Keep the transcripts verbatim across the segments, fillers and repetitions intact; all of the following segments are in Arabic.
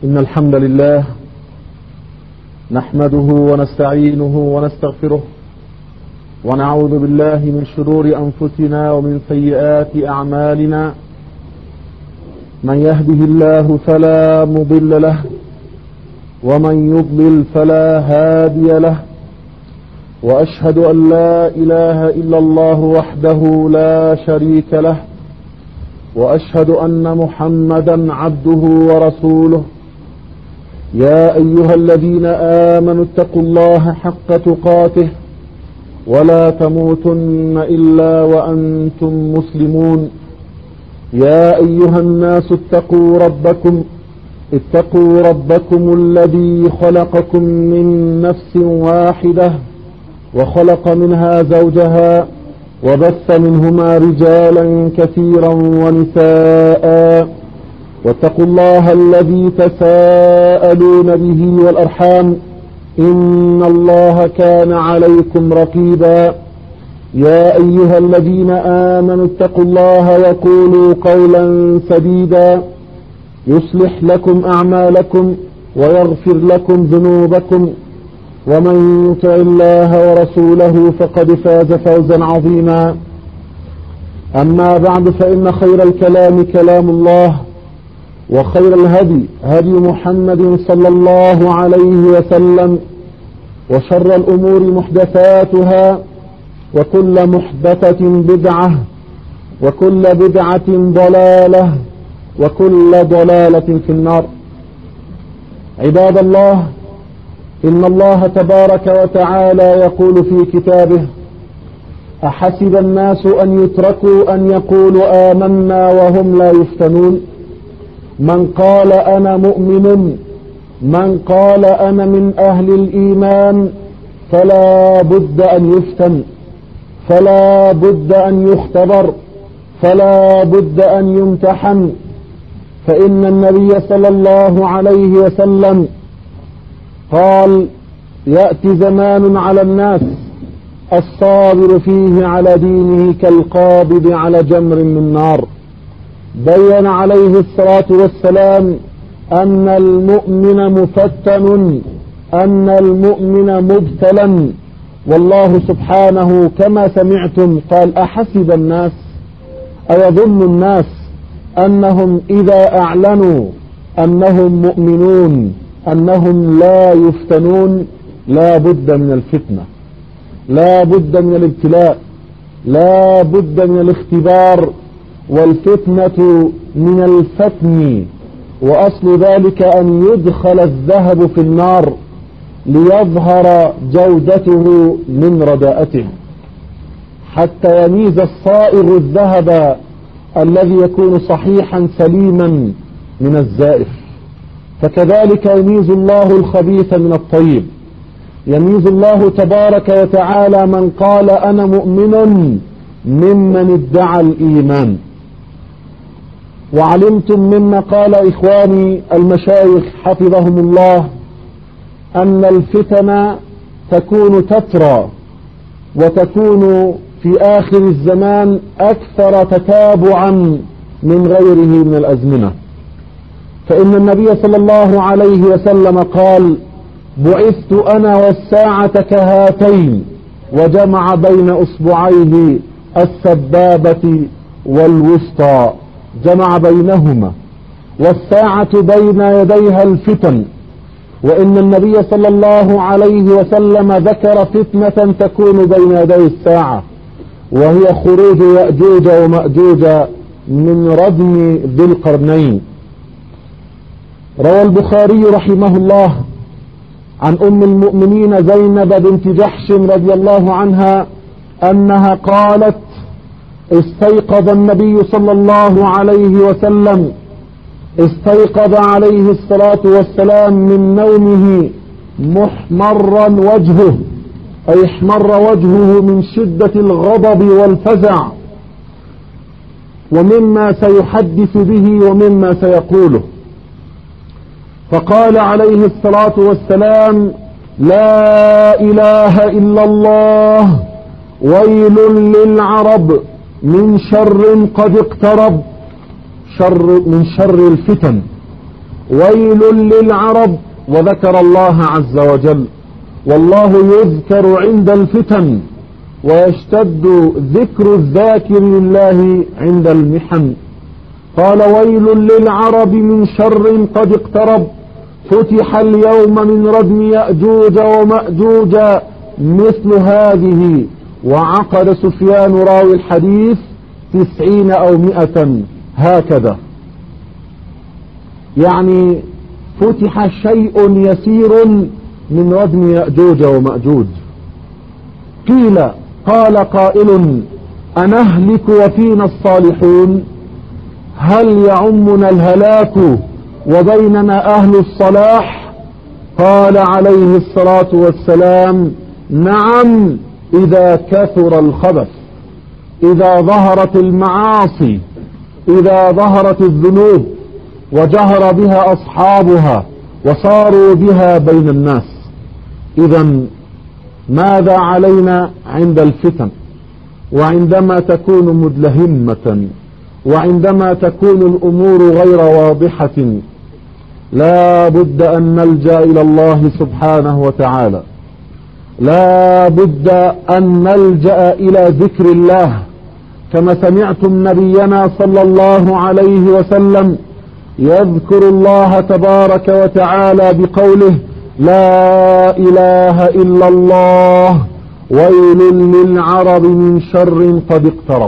إن الحمد لله نحمده ونستعينه ونستغفره ونعوذ بالله من شرور أنفسنا ومن سيئات أعمالنا. من يهده الله فلا مضل له ومن يضلل فلا هادي له، وأشهد أن لا إله إلا الله وحده لا شريك له، وأشهد أن محمدا عبده ورسوله. يا أيها الذين آمنوا اتقوا الله حق تقاته ولا تموتن إلا وأنتم مسلمون. يا أيها الناس اتقوا ربكم اتقوا ربكم الذي خلقكم من نفس واحدة وخلق منها زوجها وبث منهما رجالا كثيرا ونساء، واتقوا الله الذي تساءلون به والأرحام إن الله كان عليكم رقيبا. يا أيها الذين آمنوا اتقوا الله وقولوا قولا سديدا يصلح لكم أعمالكم ويغفر لكم ذنوبكم، ومن يطع الله ورسوله فقد فاز فوزا عظيما. أما بعد، فإن خير الكلام كلام الله، وخير الهدي هدي محمد صلى الله عليه وسلم، وشر الأمور محدثاتها، وكل محدثة بدعة، وكل بدعة ضلالة، وكل ضلالة في النار. عباد الله، إن الله تبارك وتعالى يقول في كتابه: أحسب الناس أن يتركوا أن يقولوا آمنا وهم لا يفتنون. من قال أنا مؤمن من قال أنا من أهل الإيمان فلا بد أن يفتن، فلا بد أن يختبر، فلا بد أن يمتحن. فإن النبي صلى الله عليه وسلم قال: يأتي زمان على الناس الصابر فيه على دينه كالقابض على جمر من نار. بين عليه الصلاة والسلام أن المؤمن مفتن، أن المؤمن مبتلا. والله سبحانه كما سمعتم قال: أحسب الناس، أيظن الناس أنهم إذا أعلنوا أنهم مؤمنون أنهم لا يفتنون؟ لا بد من الفتنة، لا بد من الابتلاء، لا بد من الاختبار. والفتنة من الفتن، وأصل ذلك أن يدخل الذهب في النار ليظهر جودته من رداءته، حتى يميز الصائغ الذهب الذي يكون صحيحا سليما من الزائف. فكذلك يميز الله الخبيث من الطيب، يميز الله تبارك وتعالى من قال أنا مؤمن ممن ادعى الإيمان. وعلمتم مما قال إخواني المشايخ حفظهم الله أن الفتن تكون تترى، وتكون في آخر الزمان أكثر تتابعا من غيره من الأزمنة. فإن النبي صلى الله عليه وسلم قال: بعثت أنا والساعة كهاتين، وجمع بين أصبعيه السبابة والوسطى، جمع بينهما، والساعة بين يديها الفتن. وإن النبي صلى الله عليه وسلم ذكر فتنة تكون بين يدي الساعة، وهي خروج يأجوج ومأجوج من ردم ذي القرنين. روى البخاري رحمه الله عن أم المؤمنين زينب بنت جحش رضي الله عنها أنها قالت: استيقظ النبي صلى الله عليه وسلم استيقظ عليه الصلاة والسلام من نومه محمرا وجهه، أي احمر وجهه من شدة الغضب والفزع، ومما سيحدث به ومما سيقوله. فقال عليه الصلاة والسلام: لا إله إلا الله، ويل للعرب من شر قد اقترب، شر من شر الفتن. ويل للعرب، وذكر الله عز وجل. والله يذكر عند الفتن، ويشتد ذكر الذاكر لله عند المحن. قال ويل للعرب من شر قد اقترب، فتح اليوم من ردم يأجوج ومأجوج مثل هذه. وعقد سفيان راوي الحديث تسعين أو مئة هكذا، يعني فتح شيء يسير من ردم يأجوج ومأجوج. قيل قال قائل أنهلك وفينا الصالحون؟ هل يعمنا الهلاك وبيننا أهل الصلاح؟ قال عليه الصلاة والسلام نعم، إذا كثر الخبث، إذا ظهرت المعاصي، إذا ظهرت الذنوب وجهر بها أصحابها وصاروا بها بين الناس. إذن ماذا علينا عند الفتن، وعندما تكون مدلهمة، وعندما تكون الأمور غير واضحة؟ لا بد أن نلجأ إلى الله سبحانه وتعالى، لا بد أن نلجأ إلى ذكر الله، كما سمعتم نبينا صلى الله عليه وسلم يذكر الله تبارك وتعالى بقوله لا إله إلا الله، ويل للعرب من شر قد اقترب.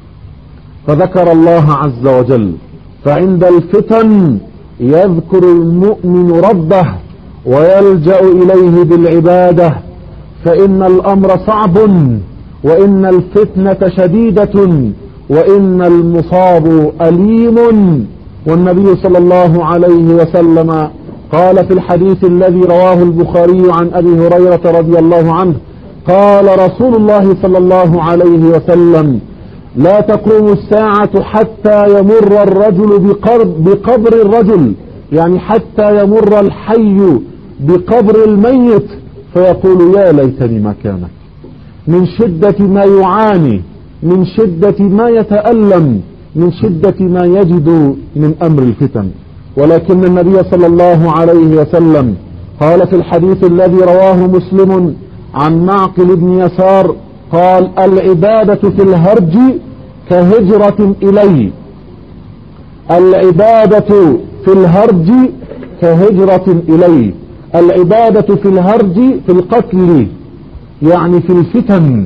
فذكر الله عز وجل. فعند الفتن يذكر المؤمن ربه ويلجأ إليه بالعبادة، فإن الأمر صعب، وإن الفتنة شديدة، وإن المصاب أليم. والنبي صلى الله عليه وسلم قال في الحديث الذي رواه البخاري عن أبي هريرة رضي الله عنه، قال رسول الله صلى الله عليه وسلم لا تقوم الساعة حتى يمر الرجل بقرب بقبر الرجل، يعني حتى يمر الحي بقبر الميت فيقول يا ليتني مكانك، من شدة ما يعاني، من شدة ما يتألم، من شدة ما يجد من أمر الفتن. ولكن النبي صلى الله عليه وسلم قال في الحديث الذي رواه مسلم عن معقل بن يسار قال العبادة في الهرج كهجرة إلي، العبادة في الهرج كهجرة إلي. العبادة في الهرج في القتل يعني في الفتن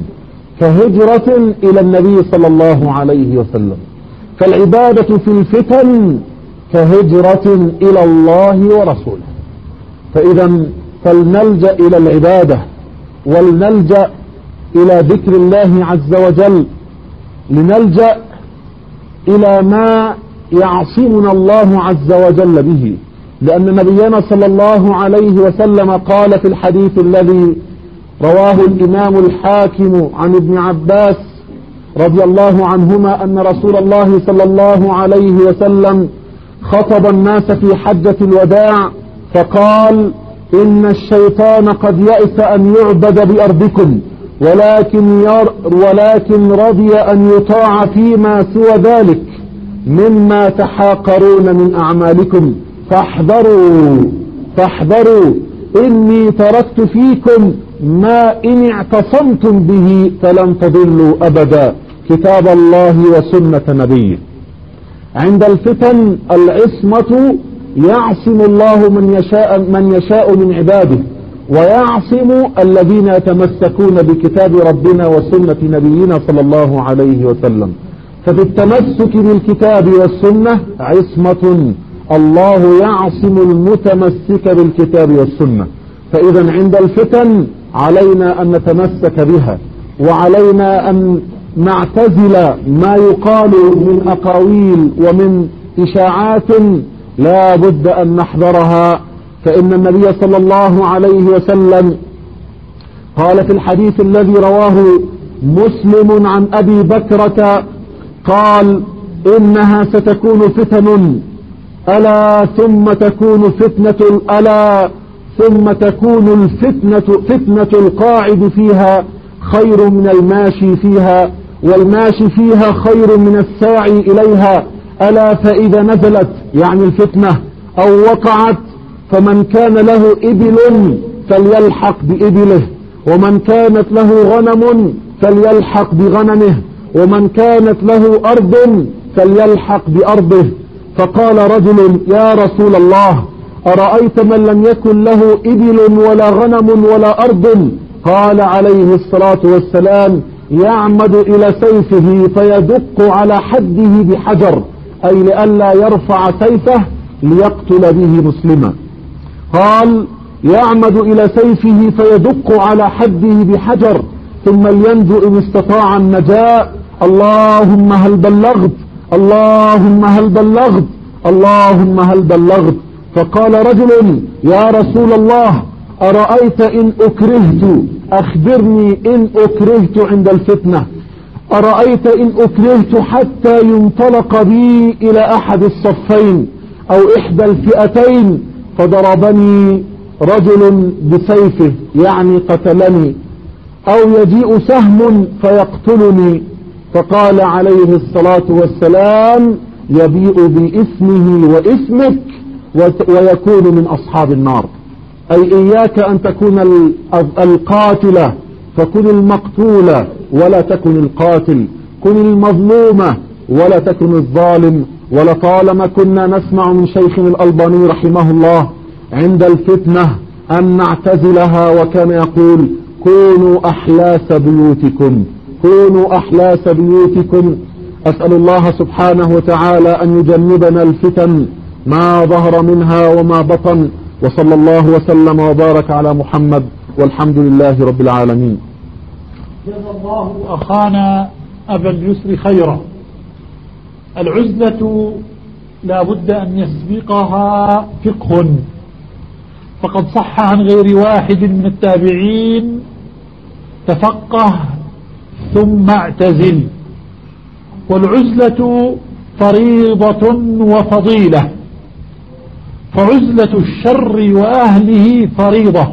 كهجرة إلى النبي صلى الله عليه وسلم. فالعبادة في الفتن كهجرة إلى الله ورسوله. فإذا فلنلجأ إلى العبادة، ولنلجأ إلى ذكر الله عز وجل، لنلجأ إلى ما يعصمنا الله عز وجل به، لأن نبينا صلى الله عليه وسلم قال في الحديث الذي رواه الإمام الحاكم عن ابن عباس رضي الله عنهما أن رسول الله صلى الله عليه وسلم خطب الناس في حجة الوداع فقال إن الشيطان قد يئس أن يعبد بأرضكم، ولكن, ير ولكن رضي أن يطاع فيما سوى ذلك مما تحاقرون من أعمالكم، فاحذروا فاحذروا إني تركت فيكم ما إن اعتصمتم به فلن تضلوا أبدا، كتاب الله وسنة نبيه. عند الفتن العصمة يعصم الله من يشاء, من يشاء من عباده، ويعصم الذين يتمسكون بكتاب ربنا وسنة نبينا صلى الله عليه وسلم. فبالتمسك بالكتاب والسنة عصمة، الله يعصم المتمسك بالكتاب والسنة. فإذا عند الفتن علينا أن نتمسك بها، وعلينا أن نعتزل ما يقال من أقاويل ومن إشاعات لا بد أن نحذرها. فإن النبي صلى الله عليه وسلم قال في الحديث الذي رواه مسلم عن أبي بكرة قال إنها ستكون فتن ألا ثم تكون فتنة ألا ثم تكون الفتنة فتنة القاعد فيها خير من الماشي فيها، والماشي فيها خير من الساعي إليها، ألا فإذا نزلت يعني الفتنة أو وقعت فمن كان له إبل فليلحق بإبله، ومن كانت له غنم فليلحق بغنمه، ومن كانت له أرض فليلحق بأرضه. فقال رجل: يا رسول الله، أرأيت من لم يكن له إبل ولا غنم ولا أرض؟ قال عليه الصلاة والسلام: يعمد إلى سيفه فيدق على حده بحجر، أي لئلا يرفع سيفه ليقتل به مسلما. قال: يعمد إلى سيفه فيدق على حده بحجر ثم لينجو إن استطاع النجاة. اللهم هل بلغت، اللهم هل بلغت، اللهم هل بلغت. فقال رجل: يا رسول الله، أرأيت إن أكرهت، أخبرني إن أكرهت عند الفتنة، أرأيت إن أكرهت حتى ينطلق بي إلى أحد الصفين أو إحدى الفئتين فضربني رجل بسيفه، يعني قتلني، أو يجيء سهم فيقتلني. فقال عليه الصلاة والسلام: يبيء باسمه واسمك ويكون من أصحاب النار. أي إياك أن تكون القاتلة فكن المقتولة ولا تكن القاتل، كن المظلومة ولا تكن الظالم. ولطالما كنا نسمع من شيخنا الألباني رحمه الله عند الفتنة أن نعتزلها، وكان يقول: كونوا أحلاس بيوتكم، كونوا أحلاس بيوتكم. أسأل الله سبحانه وتعالى أن يجنبنا الفتن ما ظهر منها وما بطن، وصلى الله وسلم وبارك على محمد، والحمد لله رب العالمين. جزا الله أخانا أبا اليسر خيرا. العزلة لا بد أن يسبقها فقه، فقد صح عن غير واحد من التابعين: تفقه ثم اعتزل. والعزلة فريضة وفضيلة، فعزلة الشر وأهله فريضة،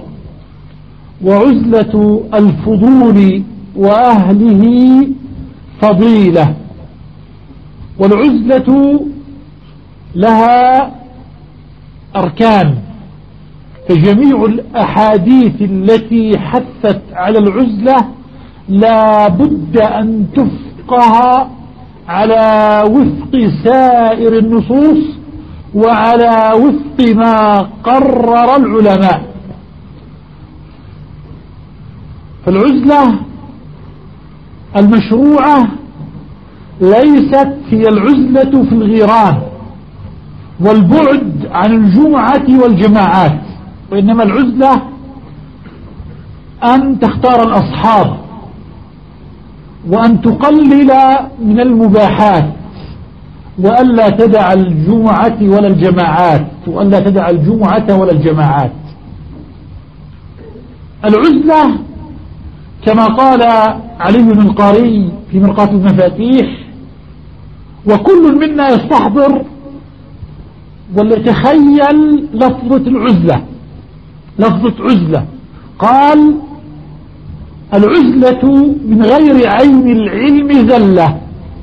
وعزلة الفضول وأهله فضيلة. والعزلة لها أركان، فجميع الأحاديث التي حثت على العزلة لا بد أن تفقه على وفق سائر النصوص وعلى وفق ما قرر العلماء. فالعزلة المشروعة ليست هي العزلة في الغيران والبعد عن الجمعة والجماعات، وإنما العزلة أن تختار الأصحاب، وأن تقلل من المباحات، وألا تدع الجمعة ولا الجماعات، وألا تدع الجمعة ولا الجماعات. العزلة كما قال علي بن القاري في مرقاة المفاتيح: وكل منا يستحضر وليتخيل لفظة العزلة، لفظة عزلة. قال: العزلة من غير عين العلم زلة،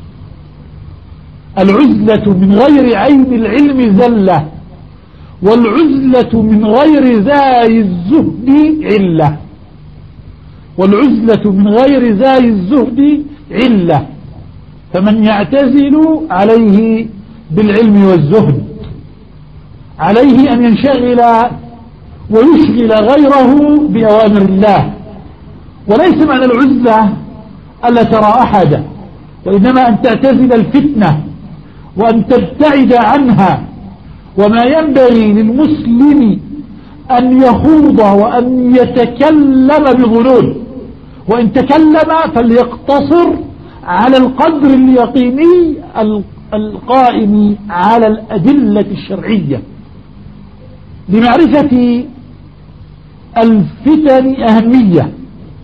العزلة من غير عين العلم زلة، والعزلة من غير زاي الزهد علة، والعزلة من غير زاي الزهد علة. فمن يعتزل عليه بالعلم والزهد، عليه أن ينشغل ويشغل غيره بأوامر الله. وليس معنى العزلة ألا ترى أحدا، وإنما أن تعتزل الفتنة وأن تبتعد عنها. وما ينبغي للمسلم أن يخوض وأن يتكلم بظنون، وإن تكلم فليقتصر على القدر اليقيني القائم على الأدلة الشرعية. لمعرفة الفتن أهمية،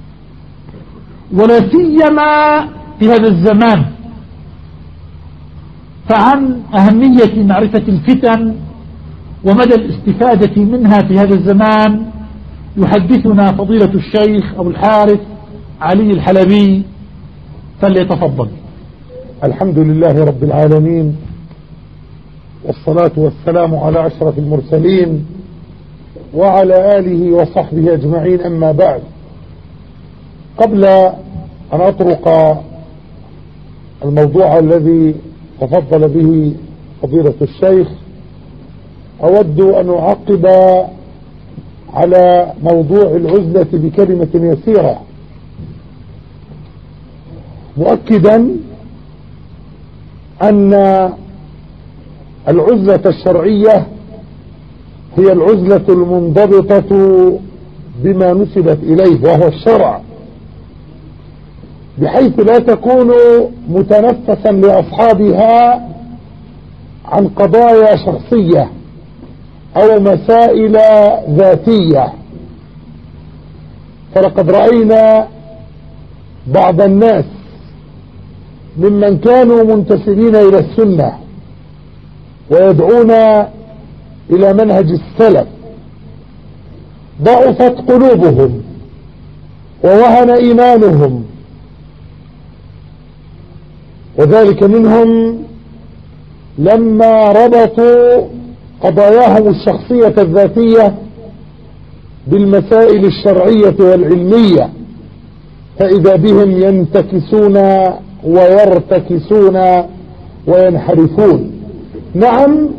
ولا سيما في هذا الزمان. فعن أهمية معرفة الفتن ومدى الاستفادة منها في هذا الزمان يحدثنا فضيلة الشيخ أبو الحارث علي الحلبي، فليتفضل. الحمد لله رب العالمين، والصلاة والسلام على أشرف المرسلين وعلى آله وصحبه أجمعين، أما بعد. قبل أن أطرق الموضوع الذي تفضل به فضيلة الشيخ، أود أن أعقب على موضوع العزلة بكلمة يسيرة، مؤكدا أن العزلة الشرعية هي العزلة المنضبطة بما نسبت إليه وهو الشرع، بحيث لا تكون متنفسا لأصحابها عن قضايا شخصية أو مسائل ذاتية. فلقد رأينا بعض الناس ممن كانوا منتسبين إلى السنة ويدعون إلى منهج السلف ضعفت قلوبهم ووهن إيمانهم، وذلك منهم لما ربطوا قضاياهم الشخصية الذاتية بالمسائل الشرعية والعلمية، فإذا بهم ينتكسون ويرتكسون وينحرفون. نعم،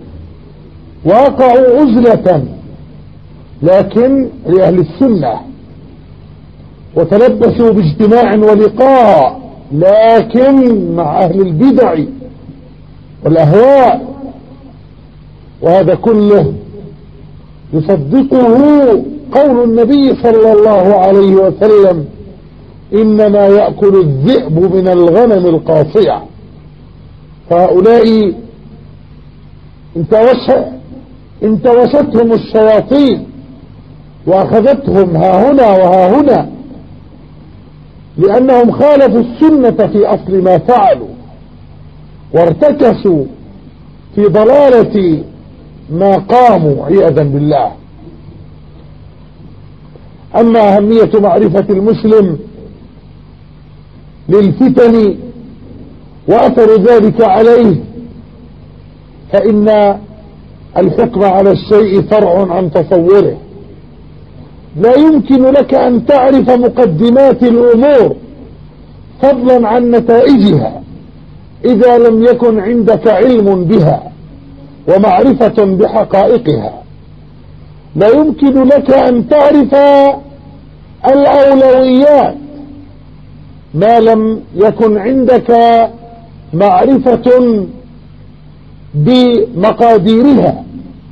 وقعوا عزلة لكن لأهل السنة، وتلبسوا باجتماع ولقاء لكن مع أهل البدع والأهواء، وهذا كله يصدقه قول النبي صلى الله عليه وسلم: إنما يأكل الذئب من الغنم القاصية. فهؤلاء انتوشتهم الشياطين وأخذتهم ها هنا وها هنا، لأنهم خالفوا السنة في أصل ما فعلوا، وارتكسوا في ضلالة ما قاموا عياذا بالله. أما أهمية معرفة المسلم للفتن وأثر ذلك عليه، فإن الحكم على الشيء فرع عن تصوره. لا يمكن لك أن تعرف مقدمات الأمور فضلا عن نتائجها إذا لم يكن عندك علم بها ومعرفة بحقائقها. لا يمكن لك أن تعرف الأولويات ما لم يكن عندك معرفة بمقاديرها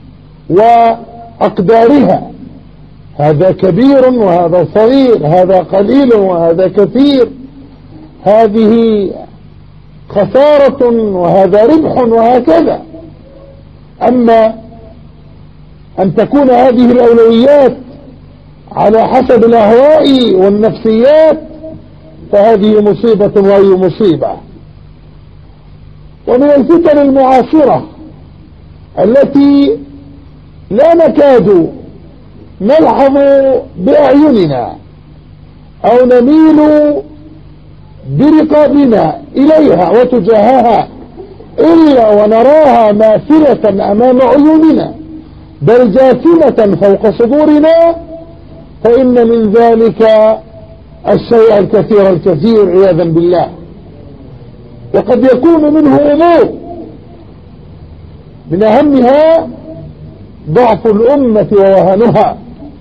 وأقدارها. هذا كبير وهذا صغير، هذا قليل وهذا كثير، هذه خسارة وهذا ربح، وهكذا. أما أن تكون هذه الأولويات على حسب الأهواء والنفسيات فهذه مصيبة وهي مصيبة. ومن الفتن المعاصرة التي لا نكاد نلحظ بأعيننا أو نميل برقابنا إليها وتجاهها إلا ونراها ماثلة أمام عيوننا بل جاثمة فوق صدورنا، فإن من ذلك الشيء الكثير الكثير عياذا بالله. وقد يكون منه أمور من أهمها ضعف الأمة ووهنها،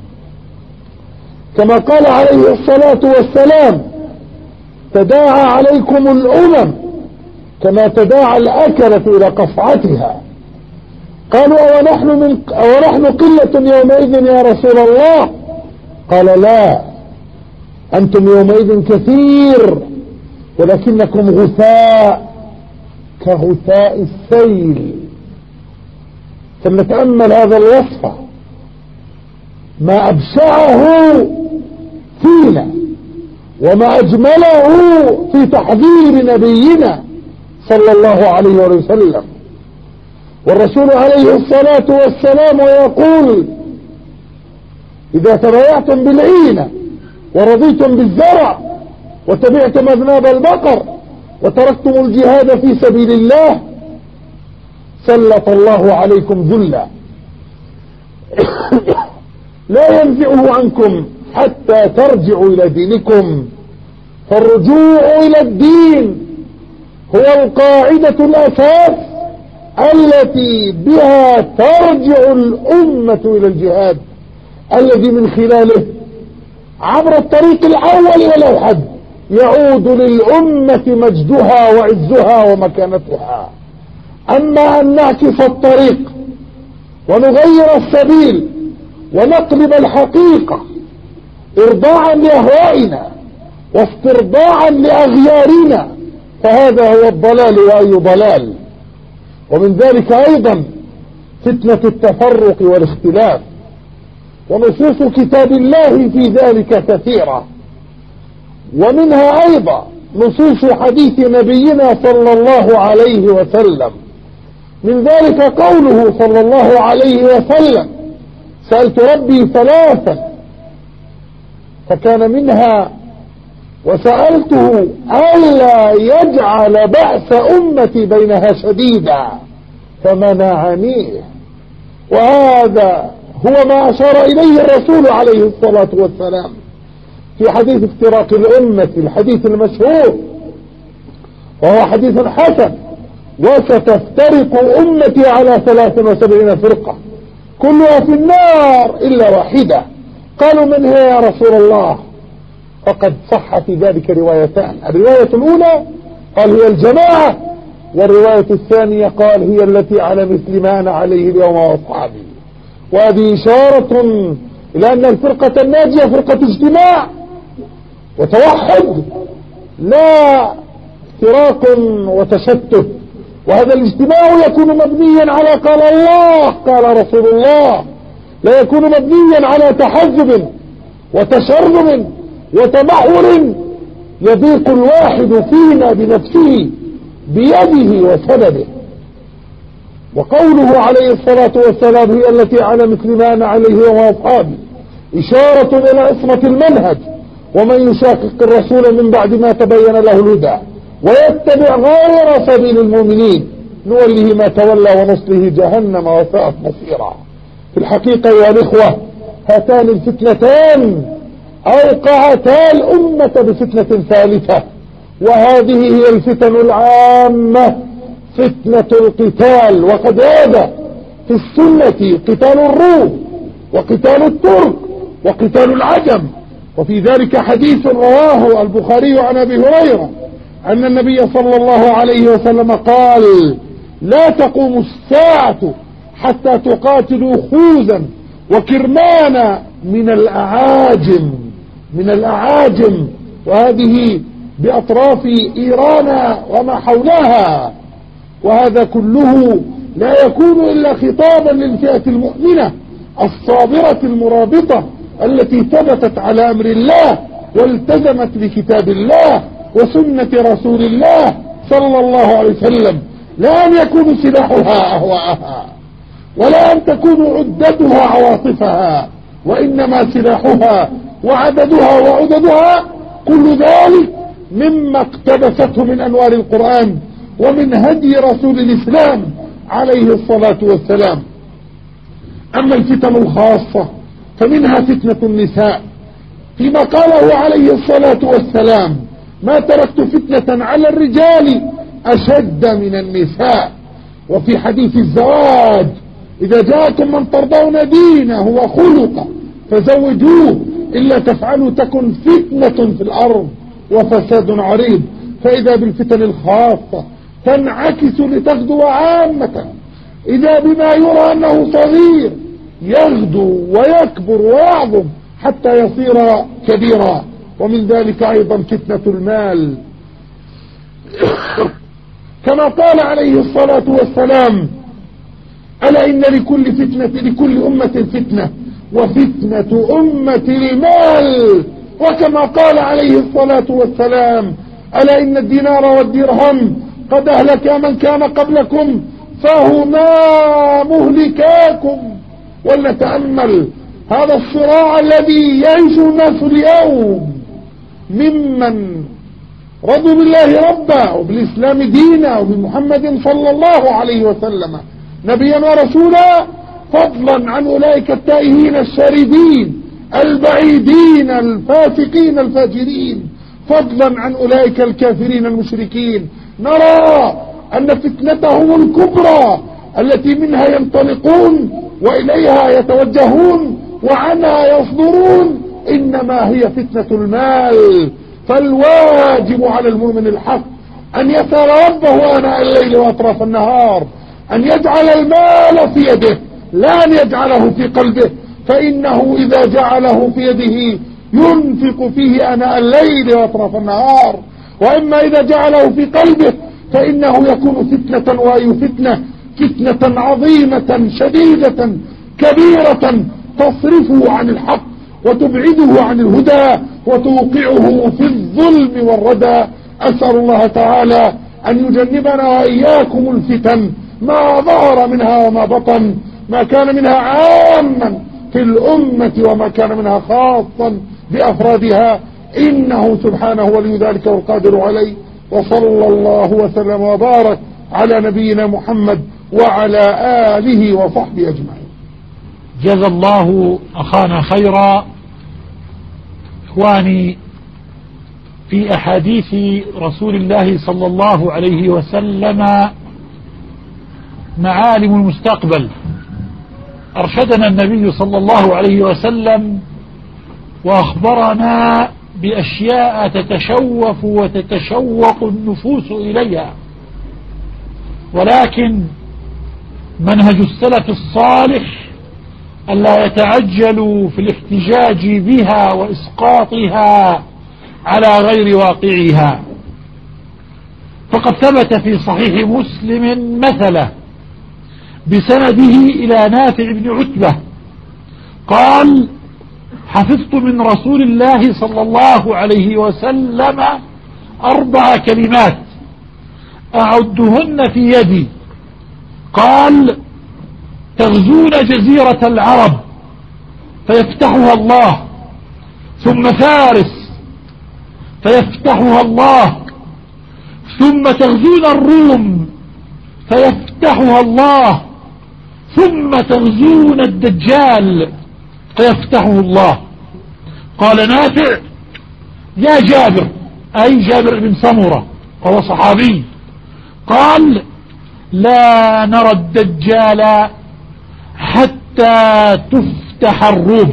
كما قال عليه الصلاة والسلام: تداعى عليكم الأمم كما تداعى الأكلة إلى قصعتها. قالوا: ونحن, من ونحن قلة يومئذ يا رسول الله؟ قال: لا، أنتم يومئذ كثير ولكنكم غثاء كغثاء السيل. فلنتأمل هذا الوصف، ما أبشعه فينا وما أجمله في تحذير نبينا صلى الله عليه وسلم. والرسول عليه الصلاة والسلام يقول: إذا تبايعتم بالعينة ورضيتم بالزرع وتبعتم أذناب البقر وتركتم الجهاد في سبيل الله سلط الله عليكم ذلا لا ينزعه عنكم حتى ترجعوا إلى دينكم. فالرجوع إلى الدين هو القاعدة الأساس التي بها ترجع الأمة إلى الجهاد الذي من خلاله عبر الطريق الأول والأوحد يعود للأمة مجدها وعزها ومكانتها. أما أن نعكس الطريق ونغير السبيل ونقلب الحقيقة إرضاعا لأهوائنا واسترضاعا لأغيارنا فهذا هو الضلال وأي ضلال. ومن ذلك أيضا فتنة التفرق والاختلاف، ونصوص كتاب الله في ذلك كثيرة، ومنها أيضا نصوص حديث نبينا صلى الله عليه وسلم. من ذلك قوله صلى الله عليه وسلم: سألت ربي ثلاثا فكان منها وسألته ألا يجعل بأس أمتي بينها شديدا فمنعنيه. وهذا هو ما أشار إليه الرسول عليه الصلاة والسلام في حديث افتراق الأمة، الحديث المشهور، وهو حديث حسن: وستفترق أمتي على ثلاث وسبعين فرقة كلها في النار إلا واحدة. قالوا: من هي يا رسول الله؟ فقد صح في ذلك روايتان، الرواية الأولى قال هي الجماعة، والرواية الثانية قال هي التي على مثل ما أنا عليه اليوم وأصحابي. وهذه إشارة إلى أن الفرقة الناجية فرقة اجتماع وتوحد، لا افتراق وتشتت. وهذا الاجتماع يكون مبنيا على قال الله قال رسول الله، لا يكون مبنيا على تحزب وتشرذم وتبعر يضيق الواحد فينا بنفسه بيده وسببه. وقوله عليه الصلاة والسلام هي التي على مثل ما أنا عليه وأصحابي إشارة إلى عصمة المنهج. ومن يشاقق الرسول من بعد ما تبين له الهدى ويتبع غير سبيل المؤمنين نوله ما تولى ونصله جهنم وساءت مصيرا. في الحقيقة يا الإخوة هاتان الفتنتان أوقعتا الأمة بفتنة ثالثة، وهذه هي الفتن العامة، فتنة القتال. وقد عاد في السنة قتال الروم وقتال الترك وقتال العجم. وفي ذلك حديث رواه البخاري عن أبي هريرة أن النبي صلى الله عليه وسلم قال: لا تقوم الساعة حتى تقاتلوا خوزا وكرمانا من الأعاجم من الأعاجم وهذه بأطراف إيران وما حولها. وهذا كله لا يكون إلا خطابا للفئة المؤمنة الصابرة المرابطة التي ثبتت على أمر الله والتزمت بكتاب الله وسنة رسول الله صلى الله عليه وسلم، لا أن يكون سلاحها أهواءها ولا أن تكون عدتها عواطفها، وإنما سلاحها وعددها وعددها كل ذلك مما اقتبسته من أنوار القرآن ومن هدي رسول الإسلام عليه الصلاة والسلام. أما الفتن الخاصة فمنها فتنة النساء، فيما قاله عليه الصلاة والسلام: ما تركت فتنة على الرجال أشد من النساء. وفي حديث الزواج: إذا جاءكم من ترضون دينه وخلقه فزوجوه، إلا تفعلوا تكن فتنة في الأرض وفساد عريض. فإذا بالفتن الخاصة تنعكس لتغدو عامة، إذا بما يرى أنه صغير يغدو ويكبر ويعظم حتى يصير كبيرا. ومن ذلك أيضا فتنة المال، كما قال عليه الصلاة والسلام: ألا إن لكل فتنة لكل أمة فتنة وفتنة أمة المال. وكما قال عليه الصلاة والسلام: ألا إن الدينار والدرهم قد أهلك من كان قبلكم فهما مهلكاكم. ولنتأمل هذا الصراع الذي يعيش الناس اليوم ممن رضوا بالله ربا وبالإسلام دينا وبمحمد صلى الله عليه وسلم نبيا ورسولا، فضلا عن أولئك التائهين الشاردين البعيدين الفاسقين الفاجرين، فضلا عن أولئك الكافرين المشركين. نرى أن فتنتهم الكبرى التي منها ينطلقون وإليها يتوجهون وعنها يصدرون إنما هي فتنة المال. فالواجب على المؤمن الحق أن يسأل ربه آناء الليل وأطراف النهار أن يجعل المال في يده، لا أن يجعله في قلبه، فإنه إذا جعله في يده ينفق فيه آناء الليل وأطراف النهار، وإما إذا جعله في قلبه فإنه يكون فتنة، وأي فتنة؟ فتنة عظيمة شديدة كبيرة تصرفه عن الحق وتبعده عن الهدى وتوقعه في الظلم والردى. أسأل الله تعالى أن يجنبنا وإياكم الفتن ما ظهر منها وما بطن، ما كان منها عاما في الأمة وما كان منها خاصا بأفرادها، إنه سبحانه ولي ذلك والقادر عليه. وصلى الله وسلم وبارك على نبينا محمد وعلى آله وصحبه أجمعين. جزا الله أخانا خيرا. إخواني، في أحاديث رسول الله صلى الله عليه وسلم معالم المستقبل. أرشدنا النبي صلى الله عليه وسلم وأخبرنا بأشياء تتشوف وتتشوق النفوس إليها، ولكن منهج السلف الصالح ألا يتعجلوا في الاحتجاج بها وإسقاطها على غير واقعها. فقد ثبت في صحيح مسلم مثلا بسنده إلى نافع بن عتبة قال: حفظت من رسول الله صلى الله عليه وسلم أربع كلمات أعدهن في يدي. قال: تغزون جزيرة العرب فيفتحها الله، ثم فارس فيفتحها الله، ثم تغزون الروم فيفتحها الله، ثم تغزون الدجال فيفتحه الله. قال نافع: يا جابر، أي جابر بن سمرة وهو صحابي، قال: لا نرى الدجال حتى تفتح الروم.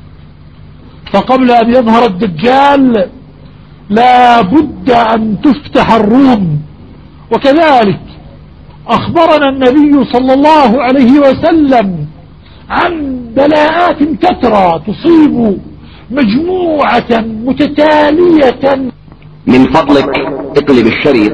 فقبل أن يظهر الدجال لا بد أن تفتح الروم. وكذلك أخبرنا النبي صلى الله عليه وسلم عن بلاءات كثرة تصيب مجموعة متتالية. من فضلك اقلب الشريط.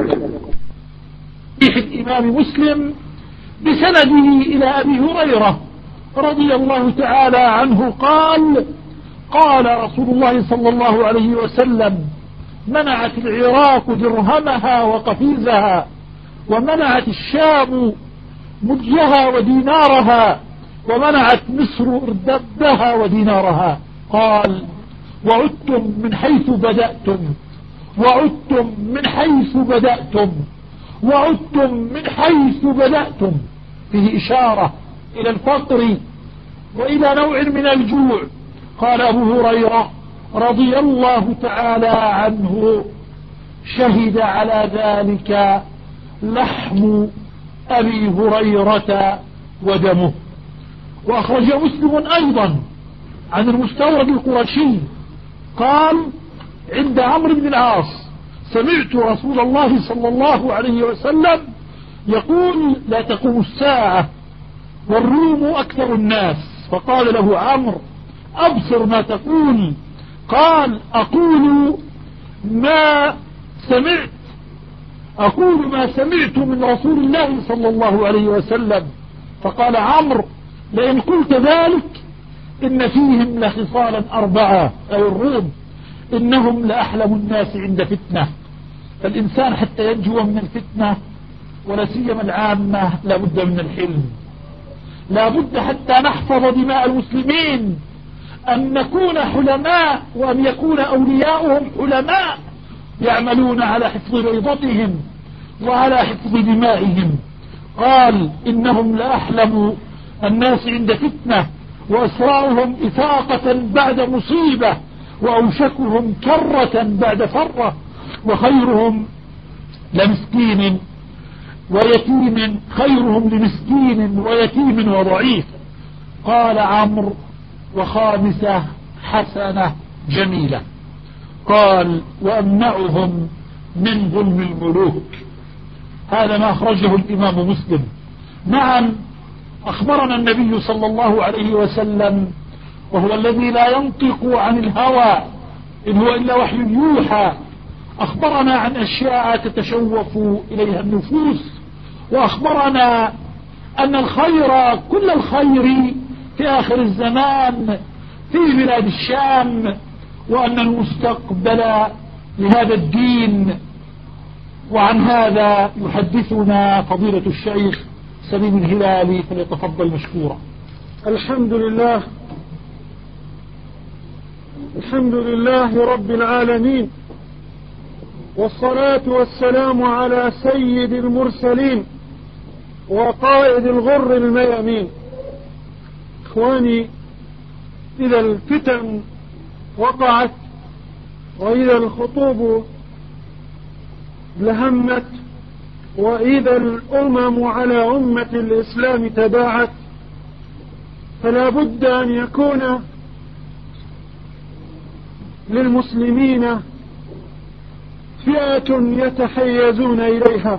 صحيح الإمام مسلم بسنده إلى أبي هريرة رضي الله تعالى عنه قال: قال رسول الله صلى الله عليه وسلم: منعت العراق درهمها وقفيزها، ومنعت الشام مديها ودينارها، ومنعت مصر اردبها ودينارها. قال: وعدتم من حيث بدأتم، وعدتم من حيث بدأتم، وعدتم من حيث بدأتم. فيه إشارة إلى الفقر وإلى نوع من الجوع. قال أبو هريرة رضي الله تعالى عنه: شهد على ذلك لحم أبي هريرة ودمه. وأخرج مسلم أيضا عن المستورد القرشي قال: عند عمرو بن العاص سمعت رسول الله صلى الله عليه وسلم يقول: لا تقوم الساعة والروم أكثر الناس. فقال له عمرو: أبصر ما تقول. قال: أقول ما سمعت أقول ما سمعت من رسول الله صلى الله عليه وسلم. فقال عمرو: لئن قلت ذلك إن فيهم لخصالا أربعة، أي الروم، إنهم لأحلم الناس عند فتنة. فالإنسان حتى ينجو من الفتنة ولا سيما العامة لا بد من الحلم، لا بد حتى نحفظ دماء المسلمين أن نكون حلماء، وأن يكون أولياؤهم حلماء يعملون على حفظ بيضتهم وعلى حفظ دمائهم. قال إنهم لأحلم الناس عند فتنة وأسرعهم إفاقة بعد مصيبة وأوشكهم كرة بعد فرة وخيرهم لمسكين ويتيم خيرهم لمسكين ويتيم وضعيف. قال عمرو وخامسة حسنة جميلة. قال وأمنعهم من ظلم الملوك. هذا ما أخرجه الإمام مسلم. نعم أخبرنا النبي صلى الله عليه وسلم وهو الذي لا ينطق عن الهوى إن هو إلا وحي يوحى، أخبرنا عن أشياء تتشوف إليها النفوس، وأخبرنا أن الخير كل الخير في آخر الزمان في بلاد الشام، وأن المستقبل لهذا الدين. وعن هذا يحدثنا فضيلة الشيخ سليم الهلالي، فليتفضل مشكورا. الحمد لله الحمد لله رب العالمين، والصلاة والسلام على سيد المرسلين وقائد الغر الميامين. إخواني، إذا الفتن وقعت وإذا الخطوب لهمت وإذا الأمم على أمة الإسلام تباعت، فلا بد أن يكون للمسلمين فئة يتحيزون إليها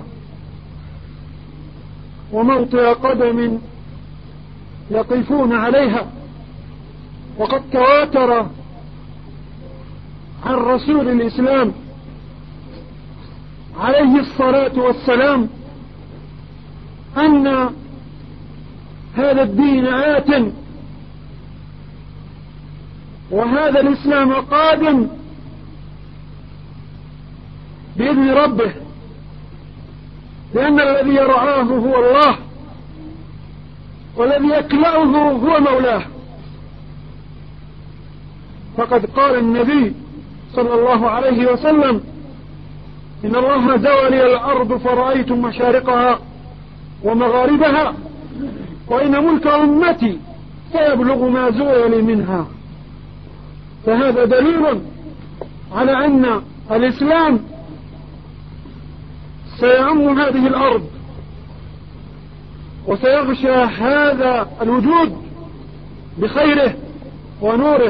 وموطئ قدم يقفون عليها. وقد تواتر عن رسول الإسلام عليه الصلاة والسلام أن هذا الدين آت وهذا الإسلام قادم بإذن ربه، لأن الذي يرعاه هو الله والذي يكلأه هو مولاه. فقد قال النبي صلى الله عليه وسلم: إن الله زوى لي الأرض فرأيتم مشارقها ومغاربها، وإن ملك أمتي سيبلغ ما زوى لي منها. فهذا دليل على أن الإسلام سيعم هذه الأرض وسيغشى هذا الوجود بخيره ونوره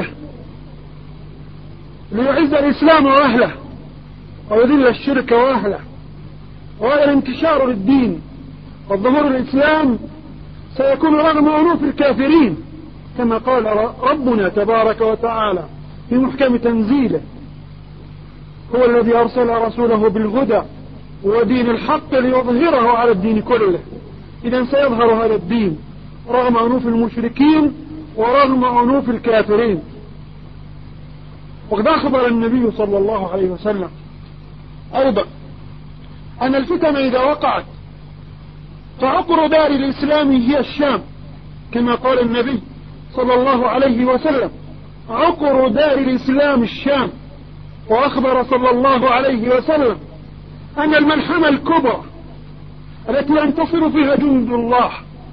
ليعز الإسلام وأهله ويذل الشرك وأهله، وهذا الانتشار للدين والظهور الإسلام سيكون رغم أنوف الكافرين، كما قال ربنا تبارك وتعالى في محكم تنزيله: هو الذي أرسل رسوله بالهدى ودين الحق ليظهره على الدين كله. إذن سيظهر هذا الدين رغم أنوف المشركين ورغم أنوف الكافرين. وقد أخبر النبي صلى الله عليه وسلم أيضا أن الفتن إذا وقعت فعقر دار الإسلام هي الشام، كما قال النبي صلى الله عليه وسلم: عقر دار الإسلام الشام. وأخبر صلى الله عليه وسلم أن الملحمة الكبرى التي ينتصر فيها جند الله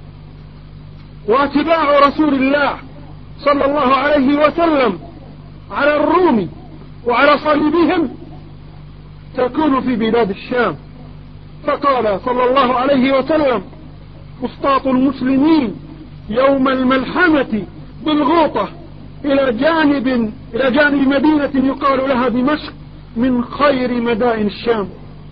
واتباع رسول الله صلى الله عليه وسلم على الروم وعلى صليبهم تكون في بلاد الشام. فقال صلى الله عليه وسلم: فسطاط المسلمين يوم الملحمة بالغوطة إلى جانب إلى جانب مدينة يقال لها دمشق من خير مدائن الشام.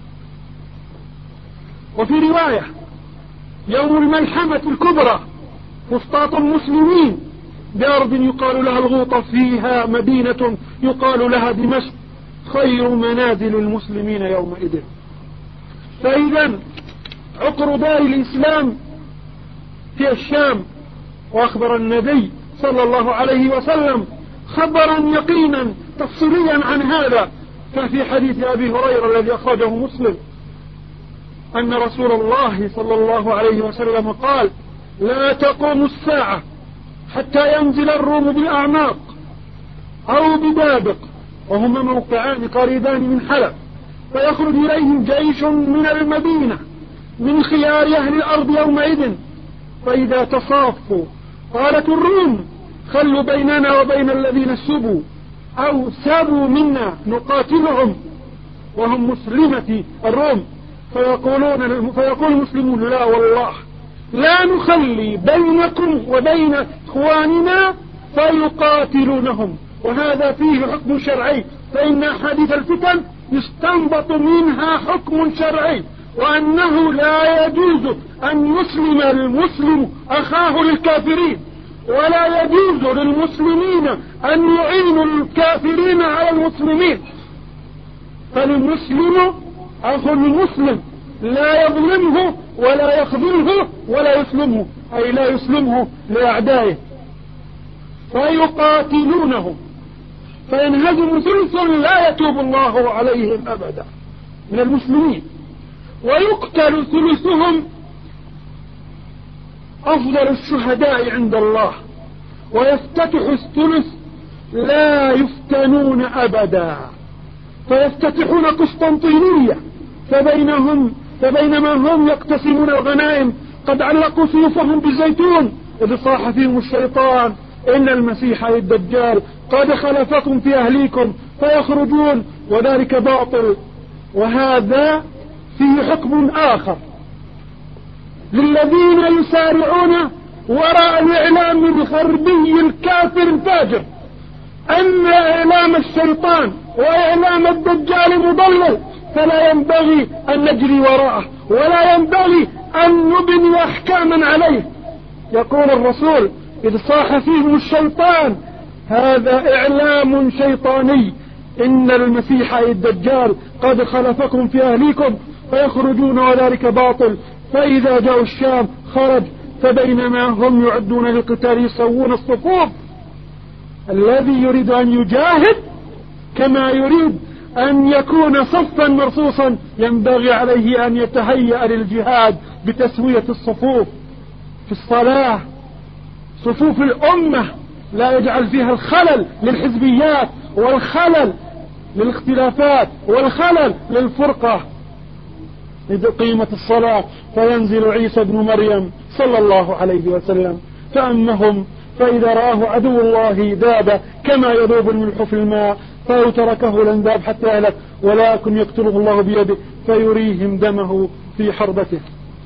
وفي رواية: يوم الملحمة الكبرى فسطاط المسلمين بأرض يقال لها الغوطة فيها مدينة يقال لها دمشق خير منازل المسلمين يومئذ. فإذا عقر دار الإسلام في الشام. وأخبر النبي صلى الله عليه وسلم خبرا يقينا تفصيليا عن هذا، ففي حديث أبي هريرة الذي أخرجه مسلم أن رسول الله صلى الله عليه وسلم قال: لا تقوم الساعة حتى ينزل الروم بالأعماق أو ببابق، وهما موقعان قريبان من حلب، فيخرج إليهم جيش من المدينة من خيار أهل الأرض يومئذ. فإذا تصافوا قالت الروم خلوا بيننا وبين الذين سبوا أو سابوا منا نقاتلهم، وهم مسلمة الروم. فيقولون فيقول المسلمون لا والله لا نخلي بينكم وبين إخواننا فيقاتلونهم. وهذا فيه حكم شرعي، فإن أحاديث الفتن يستنبط منها حكم شرعي، وأنه لا يجوز أن يسلم المسلم أخاه للكافرين، ولا يجوز للمسلمين أن يعينوا الكافرين على المسلمين. فالمسلم أخو المسلم لا يظلمه ولا يخذله ولا يسلمه، أي لا يسلمه لأعدائه. فيقاتلونهم فينهزم ثلث لا يتوب الله عليهم أبدا من المسلمين، ويقتل ثلثهم أفضل الشهداء عند الله، ويفتتح الثلث لا يفتنون أبدا. فيفتتحون قسطنطينية، فبينهم فبينما هم يقتسمون الغنائم قد علقوا سيوفهم بالزيتون، إذ صاح فيهم الشيطان إن المسيح الدجال قد خلفكم في أهليكم فيخرجون، وذلك باطل. وهذا فيه حكم آخر للذين يسارعون وراء الإعلام الغربي الكافر الفاجر أن إعلام الشيطان وإعلام الدجال مضلل، فلا ينبغي أن نجري وراءه ولا ينبغي أن نبني أحكاما عليه. يقول الرسول إذ صاح فيهم الشيطان هذا إعلام شيطاني، إن المسيح الدجال قد خلفكم في أهليكم فيخرجون، وذلك باطل. فإذا جاءوا الشام خرج، فبينما هم يعدون للقتال يسوون الصفوف. الذي يريد أن يجاهد كما يريد أن يكون صفا مرصوصا ينبغي عليه أن يتهيأ للجهاد بتسوية الصفوف في الصلاة، صفوف الأمة، لا يجعل فيها الخلل للحزبيات والخلل للاختلافات والخلل للفرقة. إذ قيمة الصلاة فينزل عيسى بن مريم صلى الله عليه وسلم فأمهم، فإذا رآه عدو الله ذاب كما يذوب الملح في الماء، فلو تركه لن ذاب حتى يهلك، ولكن يقتله الله بيده فيريهم دمه في حربته.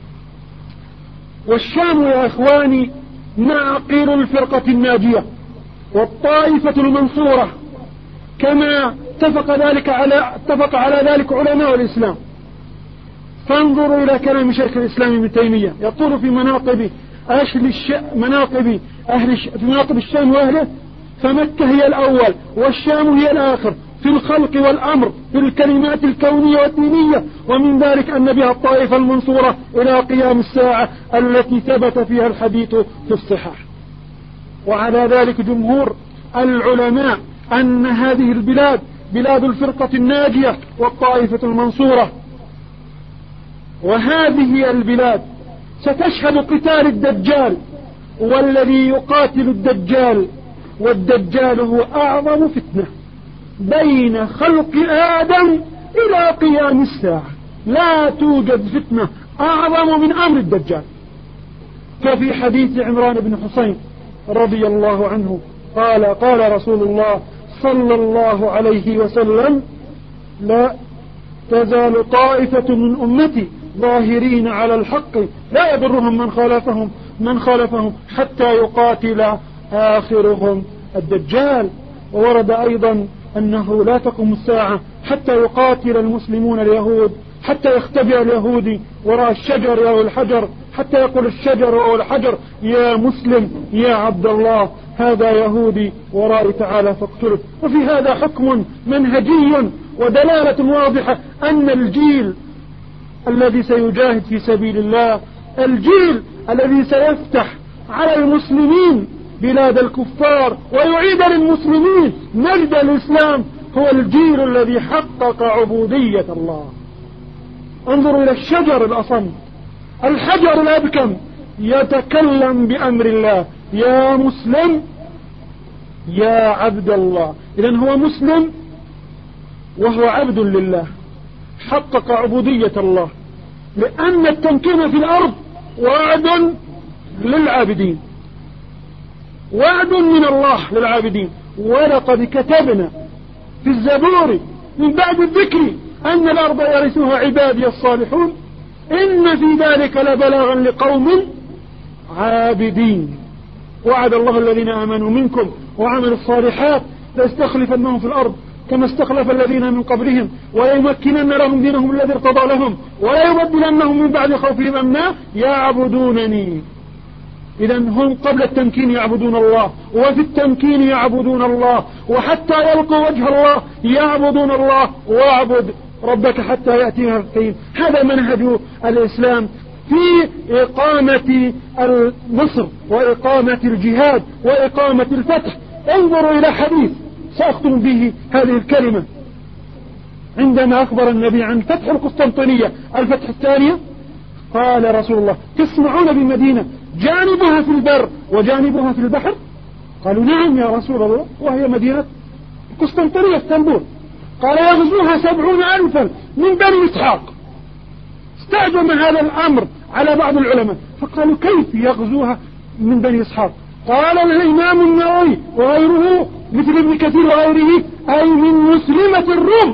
والشام يا إخواني معقل الفرقة الناجية والطائفة المنصورة، كما اتفق ذلك على اتفق على ذلك علماء الإسلام. فانظروا إلى كلام شيخ الإسلام ابن تيمية يقول في مناقب أهل الش... مناقب أهل الش... في مناقب الشام وأهله: فمكة هي الأول والشام هي الآخر في الخلق والأمر في الكلمات الكونية والدينية، ومن ذلك أن بها الطائفة المنصورة إلى قيام الساعة التي ثبت فيها الحديث في الصحاح. وعلى ذلك جمهور العلماء أن هذه البلاد بلاد الفرقة الناجية والطائفة المنصورة، وهذه البلاد ستشهد قتال الدجال، والذي يقاتل الدجال والدجال هو أعظم فتنة بين خلق آدم إلى قيام الساعة. لا توجد فتنة أعظم من أمر الدجال. ففي حديث عمران بن حسين رضي الله عنه قال قال رسول الله صلى الله عليه وسلم: لا تزال طائفة من أمتي ظاهرين على الحق لا يضرهم من خالفهم من خالفهم حتى يقاتل آخرهم الدجال. وورد أيضا أنه لا تقوم الساعة حتى يقاتل المسلمون اليهود، حتى يختبئ اليهودي وراء الشجر أو الحجر، حتى يقول الشجر أو الحجر: يا مسلم يا عبد الله، هذا يهودي ورائي تعالى فاقتله. وفي هذا حكم منهجي ودلالة واضحة أن الجيل الذي سيجاهد في سبيل الله، الجيل الذي سيفتح على المسلمين بلاد الكفار ويعيد للمسلمين مجد الإسلام، هو الجيل الذي حقق عبودية الله. انظروا إلى الشجر الأصم، الحجر الأبكم يتكلم بأمر الله: يا مسلم يا عبد الله. إذن هو مسلم وهو عبد لله، حقق عبودية الله. لأن التمكين في الأرض وعد للعابدين، وعد من الله للعابدين. ولقد كتبنا في الزبور من بعد الذكر أن الأرض يرثها عبادي الصالحون إن في ذلك لبلاغا لقوم عابدين. وعد الله الذين آمنوا منكم وعملوا الصالحات ليستخلفنهم في الأرض كما استخلف الذين من قبلهم وليمكنن لهم دينهم الذي ارتضى لهم وليبدلنهم من بعد خوفهم أمنا يعبدونني. إذا هم قبل التمكين يعبدون الله، وفي التمكين يعبدون الله، وحتى يلقوا وجه الله يعبدون الله. واعبد ربك حتى يأتيها اليقين. هذا منهج الإسلام في إقامة النصر وإقامة الجهاد وإقامة الفتح. انظروا إلى حديث سأختم به هذه الكلمة. عندما أخبر النبي عن فتح القسطنطينية الفتح الثانية قال رسول الله: تسمعون بمدينة جانبها في البر وجانبها في البحر؟ قالوا: نعم يا رسول الله، وهي مدينة قسطنطينية اسطنبول. قال: يغزوها سبعون ألفا من بني إسحاق. استعجب هذا الأمر على بعض العلماء فقالوا: كيف يغزوها من بني إسحاق؟ قال الإمام النووي وغيره مثل ابن كثير وغيره: أي من مسلمة الروم،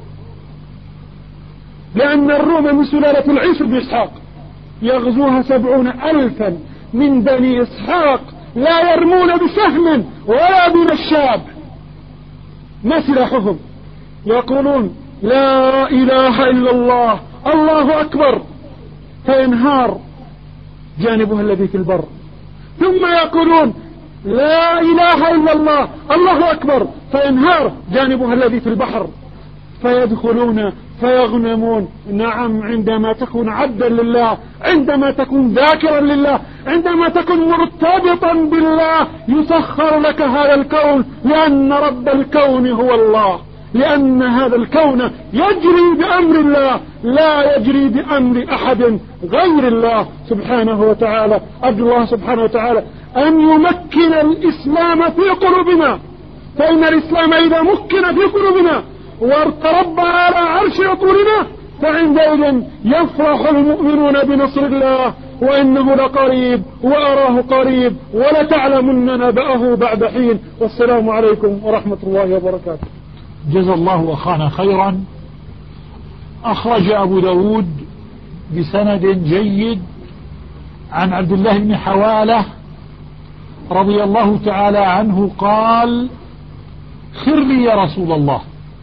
لأن الروم من سلالة العيس بن إسحاق. يغزوها سبعون ألفا من بني إسحاق لا يرمون بسهم ولا بنشاب. ما سلاحهم؟ يقولون: لا إله إلا الله، الله أكبر، فينهار جانبها الذي في البر. ثم يقولون: لا إله إلا الله، الله أكبر، فينهار جانبها الذي في البحر. فيدخلون فيغنمون. نعم، عندما تكون عبدا لله، عندما تكون ذاكرا لله، عندما تكون مرتبطا بالله يسخر لك هذا الكون، لأن رب الكون هو الله، لأن هذا الكون يجري بأمر الله لا يجري بأمر أحد غير الله سبحانه وتعالى. أرجو الله سبحانه وتعالى أن يمكن الإسلام في قلوبنا، فإن الإسلام إذا مكن في قلوبنا وارتربى على عرش عقولنا فعندئذ يفرح المؤمنون بنصر الله، وإنه لقريب وأراه قريب ولتعلمن نبأه بعد حين. والسلام عليكم ورحمة الله وبركاته. جزا الله أخانا خيرا. أخرج أبو داود بسند جيد عن عبد الله بن حوالة رضي الله تعالى عنه قال: خر لي يا رسول الله.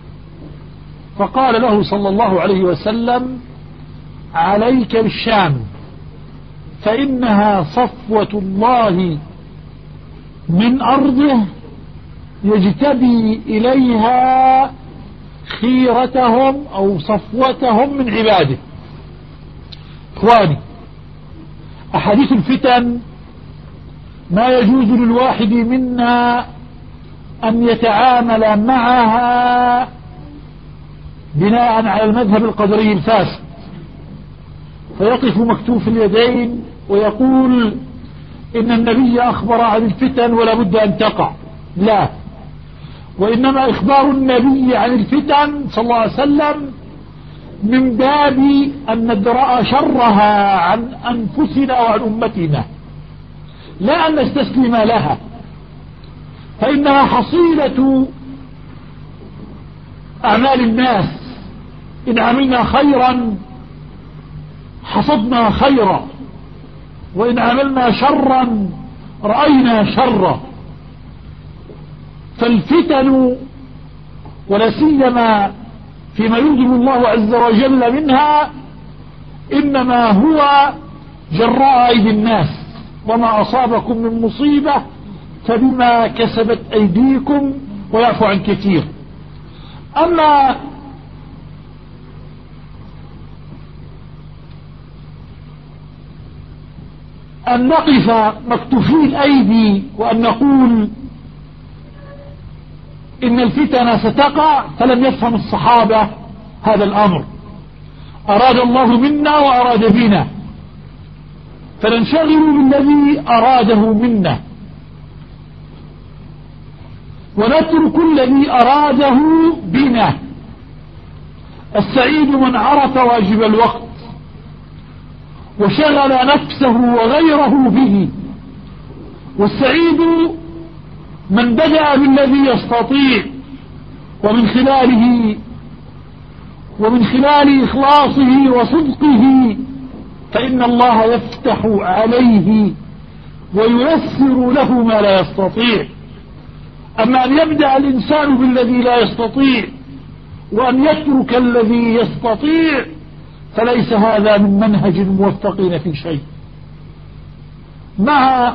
فقال له صلى الله عليه وسلم: عليك بالشام فإنها صفوة الله من أرضه يجتبي إليها خيرتهم أو صفوتهم من عباده. إخواني، أحاديث الفتن ما يجوز للواحد منا أن يتعامل معها بناء على المذهب القدري الفاسد، فيقف مكتوف اليدين ويقول إن النبي أخبر عن الفتن ولا بد أن تقع. لا، وإنما إخبار النبي عن الفتن صلى الله عليه وسلم من باب أن ندرأ شرها عن أنفسنا وعن أمتنا، لا أن نستسلم لها، فإنها حصيلة أعمال الناس. إن عملنا خيرا حصدنا خيرا، وإن عملنا شرا رأينا شرا. فالفتن ولا سيما فيما يغضب الله عز وجل منها إنما هو جراء أيدي الناس، وما أصابكم من مصيبة فبما كسبت أيديكم ويعفو عن كثير. أما أن نقف مكتوفي الأيدي وأن نقول إن الفتن ستقع فلم يفهم الصحابة هذا الأمر. أراد الله منا وأراد بنا، فننشغل بالذي أراده منا ونترك الذي أراده بنا. السعيد من عرف واجب الوقت وشغل نفسه وغيره به. والسعيد من بدأ بالذي يستطيع ومن خلاله ومن خلال إخلاصه وصدقه فإن الله يفتح عليه وييسر له ما لا يستطيع. أما أن يبدأ الإنسان بالذي لا يستطيع وأن يترك الذي يستطيع فليس هذا من منهج الموفقين في شيء. مع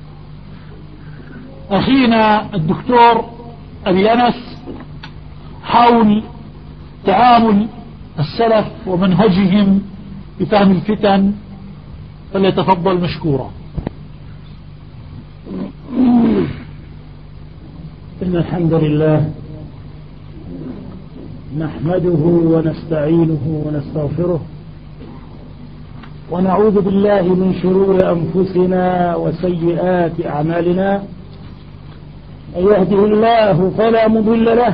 أخينا الدكتور أبي أنس حول تعامل السلف ومنهجهم بفهم الفتن فليتفضل مشكورا. إن الحمد لله نحمده ونستعينه ونستغفره ونعوذ بالله من شرور أنفسنا وسيئات أعمالنا. من يهده الله فلا مضل له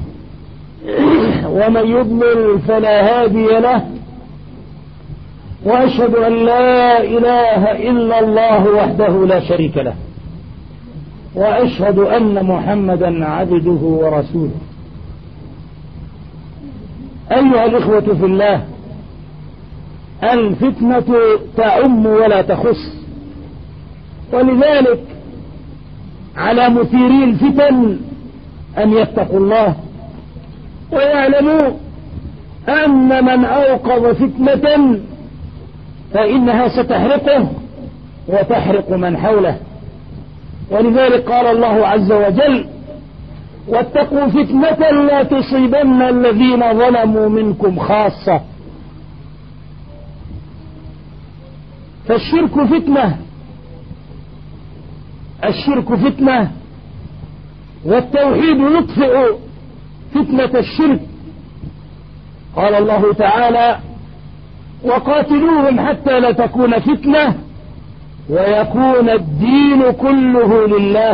ومن يضلل فلا هادي له، وأشهد أن لا إله إلا الله وحده لا شريك له، وأشهد أن محمدا عبده ورسوله. أيها الإخوة في الله، الفتنة تعم ولا تخص، ولذلك على مثيري الفتن أن يتقوا الله ويعلموا أن من أوقظ فتنة فإنها ستحرقه وتحرق من حوله. ولذلك قال الله عز وجل: واتقوا فتنة لا تصيبن الذين ظلموا منكم خاصة. فالشرك فتنة، الشرك فتنة، والتوحيد يطفئ فتنة الشرك. قال الله تعالى: وقاتلوهم حتى لا تكون فتنة ويكون الدين كله لله.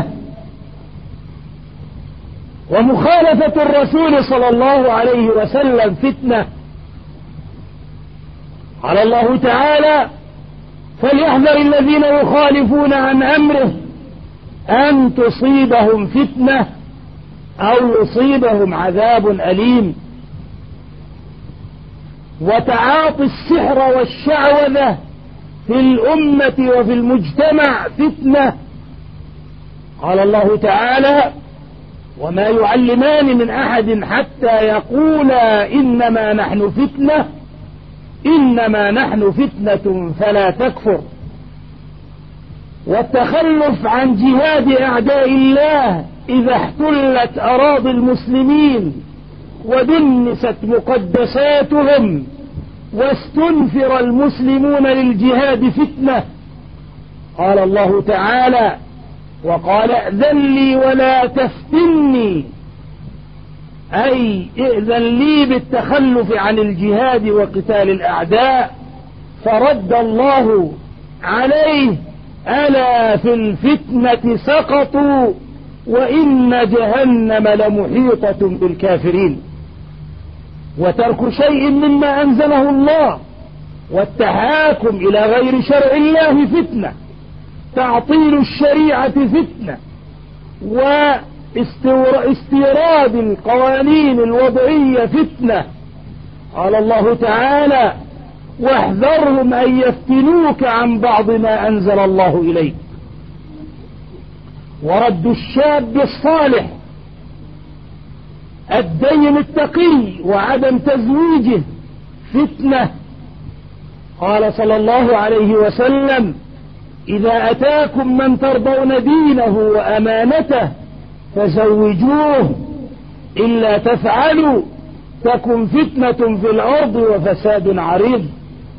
ومخالفة الرسول صلى الله عليه وسلم فتنة. قال الله تعالى: فليحذر الذين يخالفون عن أمره أن تصيبهم فتنة أو يصيبهم عذاب أليم. وتعاطي السحر والشعوذة في الأمة وفي المجتمع فتنة. قال الله تعالى: وما يعلمان من أحد حتى يقولا إنما نحن فتنة إنما نحن فتنة فلا تكفر. والتخلف عن جهاد أعداء الله إذا احتلت أراضي المسلمين ودنست مقدساتهم واستنفر المسلمون للجهاد فتنة. قال الله تعالى: وقال ائذن لي ولا تفتني، أي ائذن لي بالتخلف عن الجهاد وقتال الأعداء. فرد الله عليه: ألا في الفتنة سقطوا وإن جهنم لمحيطة بالكافرين. وترك شيء مما أنزله الله والتحاكم إلى غير شرع الله فتنة. تعطيل الشريعة فتنة، واستيراد القوانين الوضعية فتنة. قال الله تعالى: واحذرهم أن يفتنوك عن بعض ما أنزل الله إليك. ورد الشاب الصالح الدين التقي وعدم تزويجه فتنة. قال صلى الله عليه وسلم: إذا أتاكم من ترضون دينه وأمانته فزوجوه، إلا تفعلوا تكن فتنة في الأرض وفساد عريض.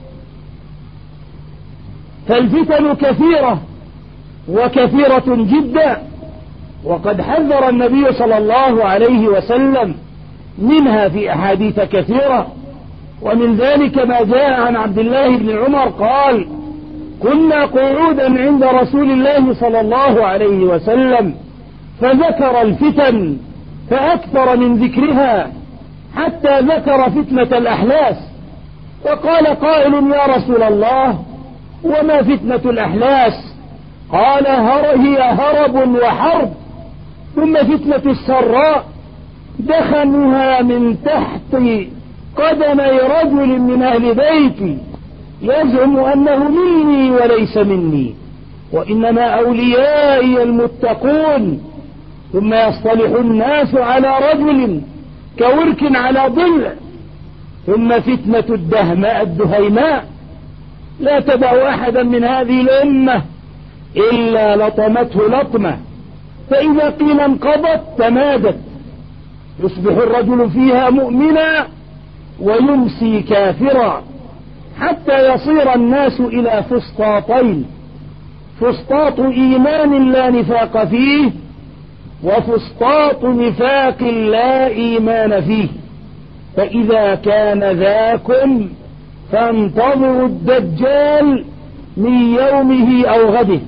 فالفتن كثيرة وكثيرة جدا، وقد حذر النبي صلى الله عليه وسلم منها في أحاديث كثيرة. ومن ذلك ما جاء عن عبد الله بن عمر قال: كنا قعودا عند رسول الله صلى الله عليه وسلم فذكر الفتن فأكثر من ذكرها حتى ذكر فتنة الأحلاس، وقال قائل: يا رسول الله، وما فتنة الأحلاس؟ قال هي هرب وحرب. ثم فتنة السراء دخنها من تحت قدمي رجل من أهل بيتي يزعم أنه مني وليس مني، وإنما أوليائي المتقون. ثم يصطلح الناس على رجل كورك على ضلع. ثم فتنة الدهماء الدهيماء لا تدع أحدا من هذه الأمة إلا لطمته لطمة، فإذا قيل انقضت تمادت، يصبح الرجل فيها مؤمنا ويمسي كافرا، حتى يصير الناس إلى فسطاطين: فسطاط إيمان لا نفاق فيه، وفسطاط نفاق لا إيمان فيه. فإذا كان ذاكم فانتظروا الدجال من يومه أو غده.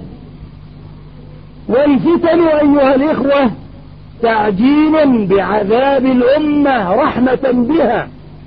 والفتن أيها الإخوة تعجيل بعذاب الأمة رحمة بها،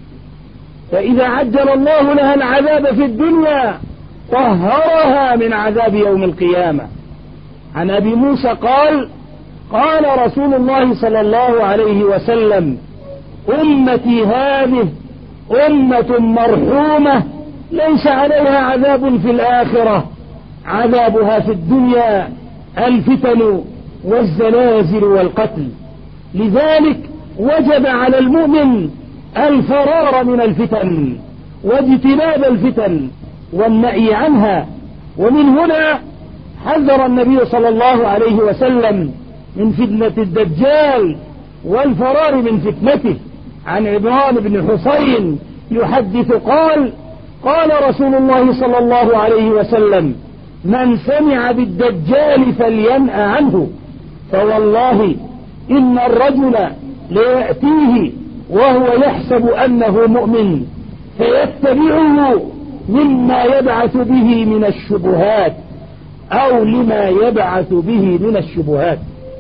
فإذا عجل الله لها العذاب في الدنيا طهرها من عذاب يوم القيامة. عن أبي موسى قال: قال رسول الله صلى الله عليه وسلم: أمتي هذه أمة مرحومة ليس عليها عذاب في الآخرة، عذابها في الدنيا الفتن والزلازل والقتل. لذلك وجب على المؤمن الفرار من الفتن واجتناب الفتن والنهي عنها. ومن هنا حذر النبي صلى الله عليه وسلم من فتنة الدجال والفرار من فتنته. عن عمران بن حسين يحدث قال: قال رسول الله صلى الله عليه وسلم: من سمع بالدجال فلينأ عنه، فوالله إن الرجل ليأتيه وهو يحسب أنه مؤمن فيتبعه مما يبعث به من الشبهات أو لما يبعث به من الشبهات.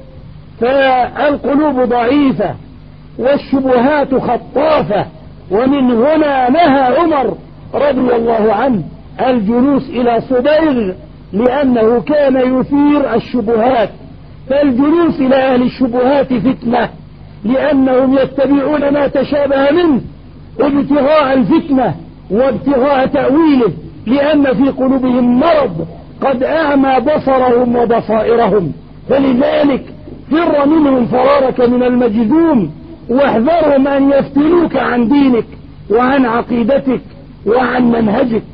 فالقلوب ضعيفة والشبهات خطافة، ومن هنا نهى عمر رضي الله عنه الجلوس إلى صبيغ لأنه كان يثير الشبهات. فالجلوس إلى أهل الشبهات فتنة، لأنهم يتبعون ما تشابه منه ابتغاء الفتنة وابتغاء تأويله، لأن في قلوبهم مرض قد أعمى بصرهم وبصائرهم. فلذلك فر منهم فرارك من المجذوم، واحذرهم أن يفتنوك عن دينك وعن عقيدتك وعن منهجك.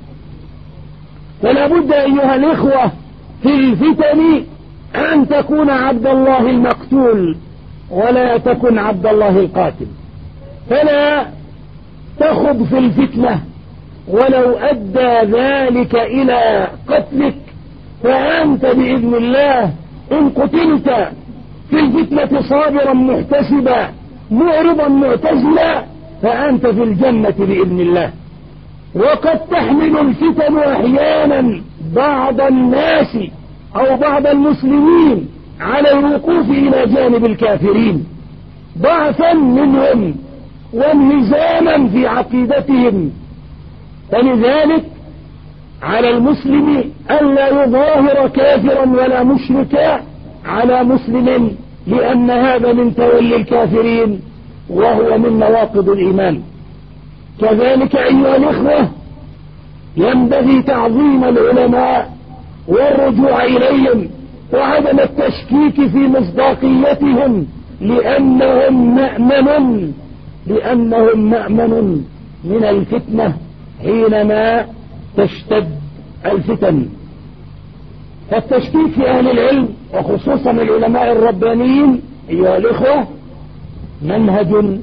فلا بد أيها الإخوة في الفتن أن تكون عبد الله المقتول ولا تكن عبد الله القاتل. فلا تخض في الفتنة ولو أدى ذلك إلى قتلك، فأنت بإذن الله إن قتلت في الفتنة صابرا محتسبا معرضا معتزلا فأنت في الجنة بإذن الله. وقد تحمل الفتن أحيانا بعض الناس أو بعض المسلمين على الوقوف إلى جانب الكافرين ضعفا منهم وانهزاما في عقيدتهم. فلذلك على المسلم ألا يظاهر كافرا ولا مشركا على مسلم، لأن هذا من تولي الكافرين وهو من نواقض الإيمان. كذلك أيها الإخوة ينبغي تعظيم العلماء والرجوع إليهم وعدم التشكيك في مصداقيتهم، لأنهم مأمن لأنهم مأمن من الفتنة حينما تشتد الفتن. فالتشكيك في أهل العلم وخصوصا العلماء الربانيين أيها الإخوة منهج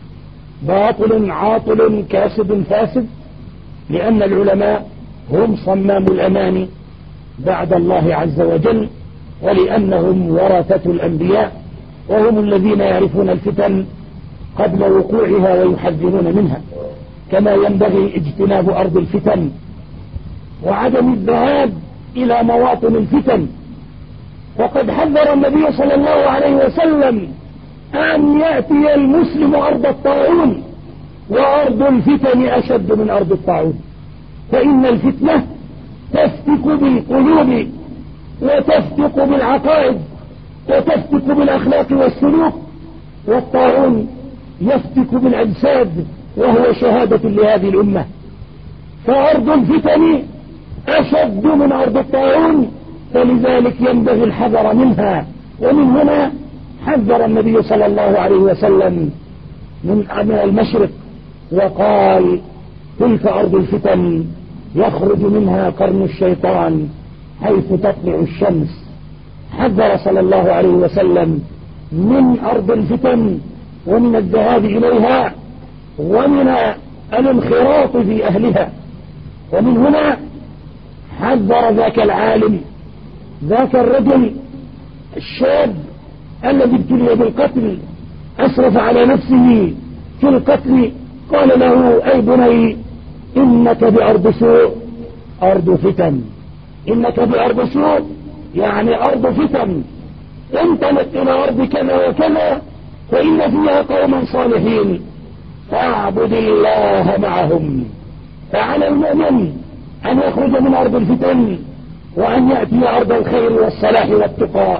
باطل عاطل كاسد فاسد، لأن العلماء هم صمام الأمان بعد الله عز وجل، ولأنهم ورثة الأنبياء وهم الذين يعرفون الفتن قبل وقوعها ويحذرون منها. كما ينبغي اجتناب أرض الفتن وعدم الذهاب إلى مواطن الفتن. وقد حذر النبي صلى الله عليه وسلم أن يأتي المسلم أرض الطاعون، وأرض الفتن أشد من أرض الطاعون، فإن الفتنة تفتك بالقلوب وتفتك بالعقائد وتفتك بالأخلاق والسلوك، والطاعون يفتك بالأجساد وهو شهادة لهذه الأمة. فأرض الفتن أشد من أرض الطاعون، فلذلك ينبغي الحذر منها. ومن هنا حذر النبي صلى الله عليه وسلم من المشرق وقال تلك أرض الفتن يخرج منها قرن الشيطان حيث تطلع الشمس. حذر صلى الله عليه وسلم من أرض الفتن ومن الذهاب إليها ومن الانخراط في أهلها. ومن هنا حذر ذاك العالم ذاك الرجل الشاب الذي ابتلي بالقتل، أسرف على نفسه في القتل، قال له أي بني إنك بأرض سوء، أرض فتن. إنك بأرض سوء يعني أرض فتن، انتمت إلى أرض كذا وكذا وإن فيها قوما صالحين فاعبد الله معهم. فعلى المؤمن أن يخرج من أرض الفتن وأن يأتي أرض الخير والصلاح والتقى.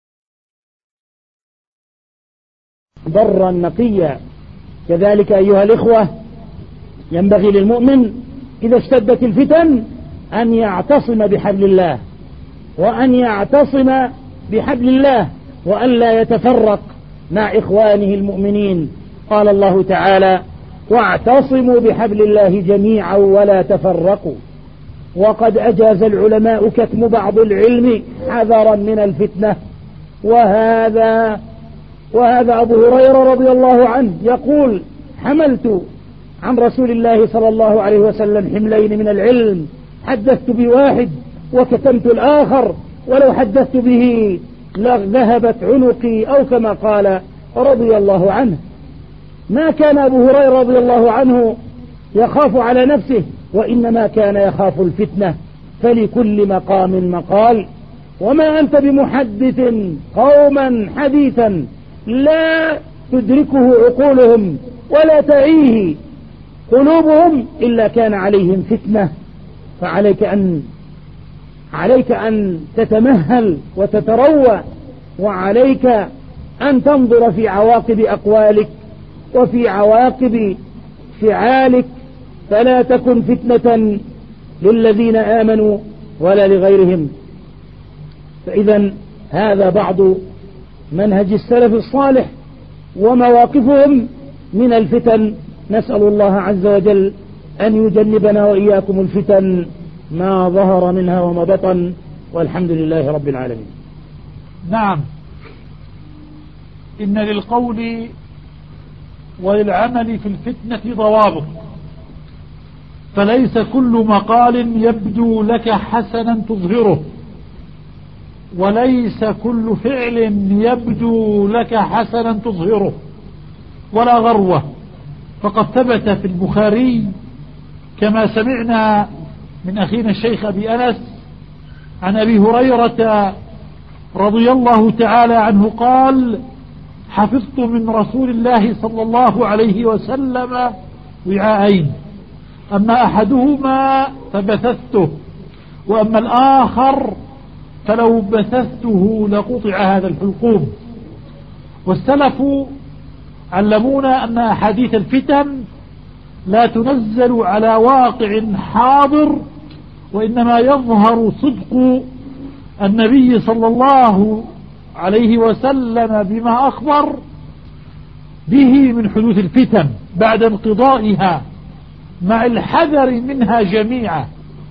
برا نقيا. كذلك أيها الإخوة ينبغي للمؤمن إذا اشتدت الفتن أن يعتصم بحبل الله، وأن يعتصم بحبل الله وأن لا يتفرق مع إخوانه المؤمنين. قال الله تعالى واعتصموا بحبل الله جميعا ولا تفرقوا. وقد أجاز العلماء كتم بعض العلم حذرا من الفتنة. وهذا وهذا أبو هريرة رضي الله عنه يقول حملت عن رسول الله صلى الله عليه وسلم حملين من العلم، حدثت بواحد وكتمت الآخر، ولو حدثت به لذهبت عنقي، أو كما قال رضي الله عنه. ما كان أبو هريرة رضي الله عنه يخاف على نفسه، وإنما كان يخاف الفتنة. فلكل مقام مقال، وما أنت بمحدث قوما حديثا لا تدركه عقولهم ولا تعيه قلوبهم إلا كان عليهم فتنة. فعليك أن عليك أن تتمهل وتتروى، وعليك أن تنظر في عواقب أقوالك وفي عواقب فعالك، فلا تكن فتنة للذين آمنوا ولا لغيرهم. فإذا هذا بعض منهج السلف الصالح ومواقفهم من الفتن. نسأل الله عز وجل أن يجنبنا وإياكم الفتن ما ظهر منها وما بطن، والحمد لله رب العالمين. نعم، إن للقول وللعمل في الفتنة ضوابط، فليس كل مقال يبدو لك حسنا تظهره، وليس كل فعل يبدو لك حسنا تظهره، ولا غروة. فقد ثبت في البخاري كما سمعنا من أخينا الشيخ أبي أنس عن أبي هريرة رضي الله تعالى عنه قال حفظت من رسول الله صلى الله عليه وسلم وعاءين، أما أحدهما فبثثته، وأما الآخر فلو بثثته لقطع هذا الحلقوم. والسلف علمونا أن أحاديث الفتن لا تنزل على واقع حاضر، وإنما يظهر صدق النبي صلى الله عليه وسلم بما أخبر به من حدوث الفتن بعد انقضائها، مع الحذر منها جميعا.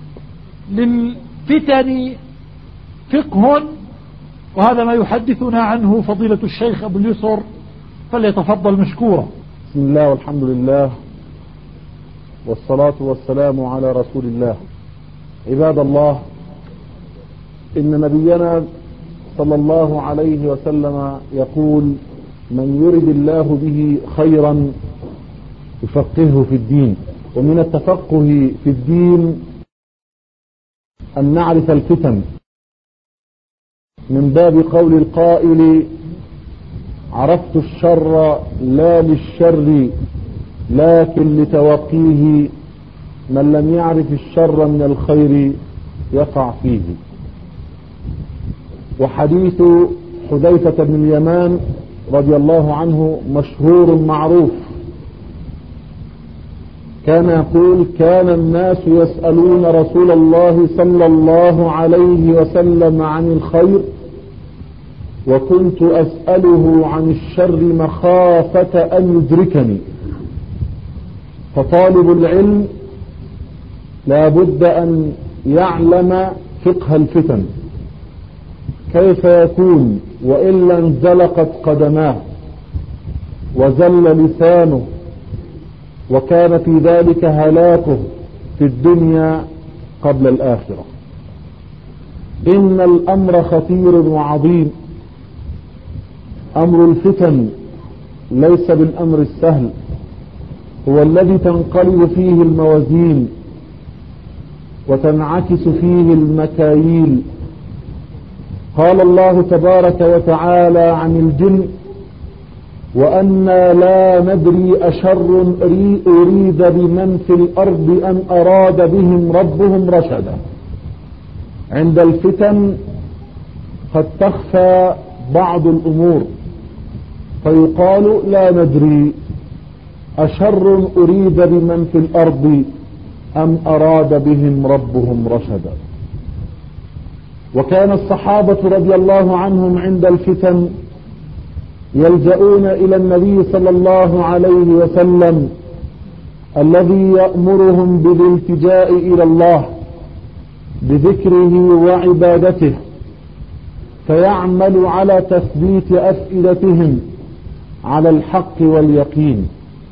للفتن فقه، وهذا ما يحدثنا عنه فضيلة الشيخ أبو اليسر، فليتفضل مشكورا. بسم الله والحمد لله والصلاة والسلام على رسول الله. عباد الله، إن نبينا صلى الله عليه وسلم يقول من يرد الله به خيرا يفقهه في الدين. ومن التفقه في الدين أن نعرف الفتن، من باب قول القائل عرفت الشر لا للشر لكن لتوقيه، من لم يعرف الشر من الخير يقع فيه. وحديث حذيفة بن اليمان رضي الله عنه مشهور معروف، كان يقول: كان الناس يسألون رسول الله صلى الله عليه وسلم عن الخير، وكنت أسأله عن الشر مخافة أن يدركني. فطالب العلم لا بد أن يعلم فقه الفتن، كيف يكون وإلا انزلقت قدماه وزل لسانه وكان في ذلك هلاكه في الدنيا قبل الآخرة. إن الأمر خطير وعظيم، أمر الفتن ليس بالأمر السهل، هو الذي تنقلب فيه الموازين وتنعكس فيه المكاييل. قال الله تبارك وتعالى عن الجن: وأنا لا ندري أشر أريد بمن في الأرض أم أراد بهم ربهم رشدا. عند الفتن قد تخفى بعض الأمور فيقال لا ندري أشر أريد بمن في الأرض أم أراد بهم ربهم رشدا. وكان الصحابة رضي الله عنهم عند الفتن يلجؤون إلى النبي صلى الله عليه وسلم الذي يأمرهم بالالتجاء إلى الله بذكره وعبادته، فيعمل على تثبيت أفئدتهم على الحق واليقين.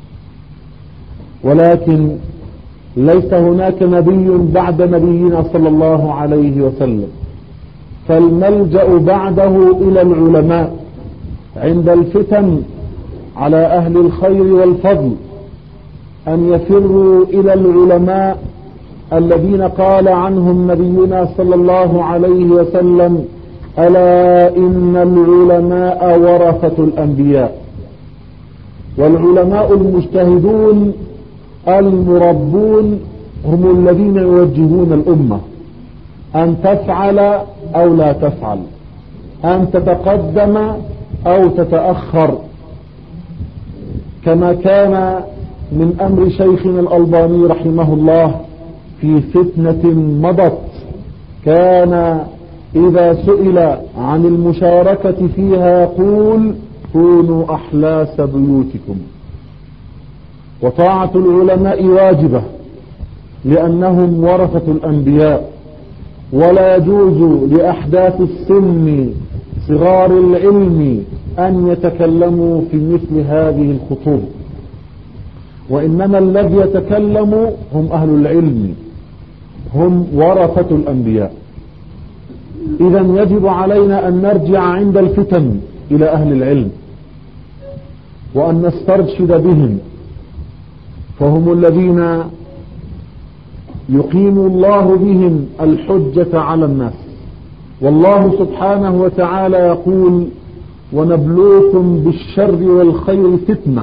ولكن ليس هناك نبي بعد نبينا صلى الله عليه وسلم، فالملجأ بعده إلى العلماء عند الفتن على أهل الخير والفضل أن يفروا إلى العلماء الذين قال عنهم نبينا صلى الله عليه وسلم: ألا إن العلماء ورثة الأنبياء. والعلماء المجتهدون المربون هم الذين يوجهون الأمة أن تفعل أو لا تفعل، أن تتقدم أو تتأخر، كما كان من أمر شيخنا الألباني رحمه الله في فتنة مضت، كان إذا سئل عن المشاركة فيها يقول: كونوا أحلاس بيوتكم. وطاعة العلماء واجبة لأنهم ورثة الأنبياء، ولا يجوز لأحداث السن صغار العلم أن يتكلموا في مثل هذه الخطوب، وإنما الذي يتكلم هم أهل العلم، هم ورثة الأنبياء. إذا يجب علينا أن نرجع عند الفتن إلى أهل العلم وأن نسترشد بهم، فهم الذين يقيم الله بهم الحجة على الناس. والله سبحانه وتعالى يقول: ونبلوكم بالشر والخير فتنة.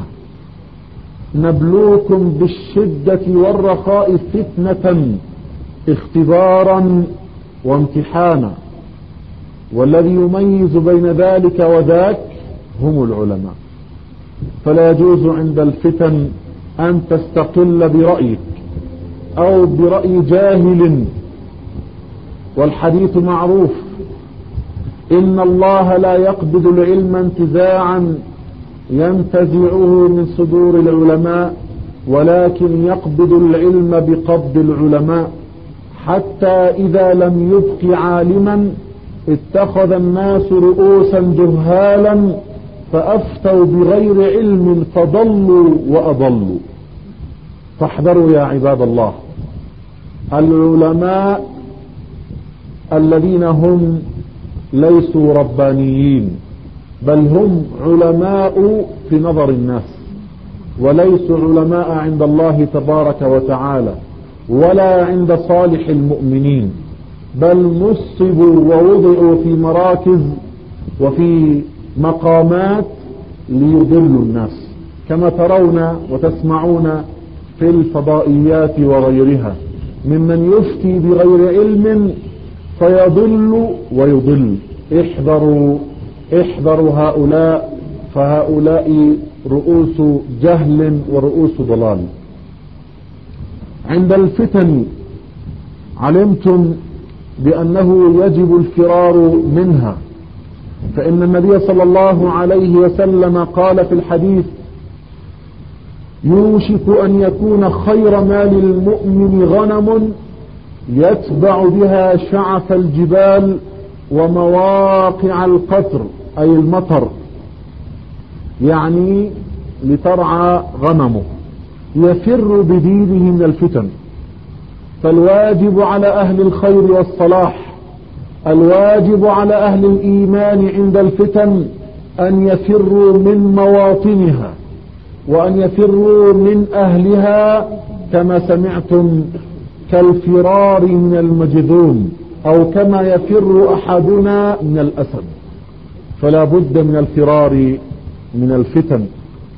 نبلوكم بالشدة والرخاء فتنة، اختبارا وامتحانا، والذي يميز بين ذلك وذاك هم العلماء. فلا يجوز عند الفتن أن تستقل برأيك أو برأي جاهل. والحديث معروف: إن الله لا يقبض العلم انتزاعا ينتزعه من صدور العلماء، ولكن يقبض العلم بقبض العلماء، حتى إذا لم يبق عالما اتخذ الناس رؤوسا جهالا فأفتوا بغير علم فضلوا وأضلوا. فاحذروا يا عباد الله، العلماء الذين هم ليسوا ربانيين، بل هم علماء في نظر الناس، وليسوا علماء عند الله تبارك وتعالى ولا عند صالح المؤمنين، بل نصبوا ووضعوا في مراكز وفي مقامات ليضلوا الناس، كما ترون وتسمعون في الفضائيات وغيرها. ممن يفتي بغير علم فيضل ويضل. احذروا احذروا هؤلاء، فهؤلاء رؤوس جهل ورؤوس ضلال. عند الفتن علمتم بأنه يجب الفرار منها، فإن النبي صلى الله عليه وسلم قال في الحديث: يوشك أن يكون خير مال المؤمن غنم يتبع بها شعف الجبال ومواقع القطر، أي المطر، يعني لترعى غنمه، يفر بدينه من الفتن. فالواجب على أهل الخير والصلاح، الواجب على أهل الإيمان عند الفتن أن يفروا من مواطنها وأن يفروا من أهلها، كما سمعتم كالفرار من المجذوم، أو كما يفر أحدنا من الأسد. فلا بد من الفرار من الفتن.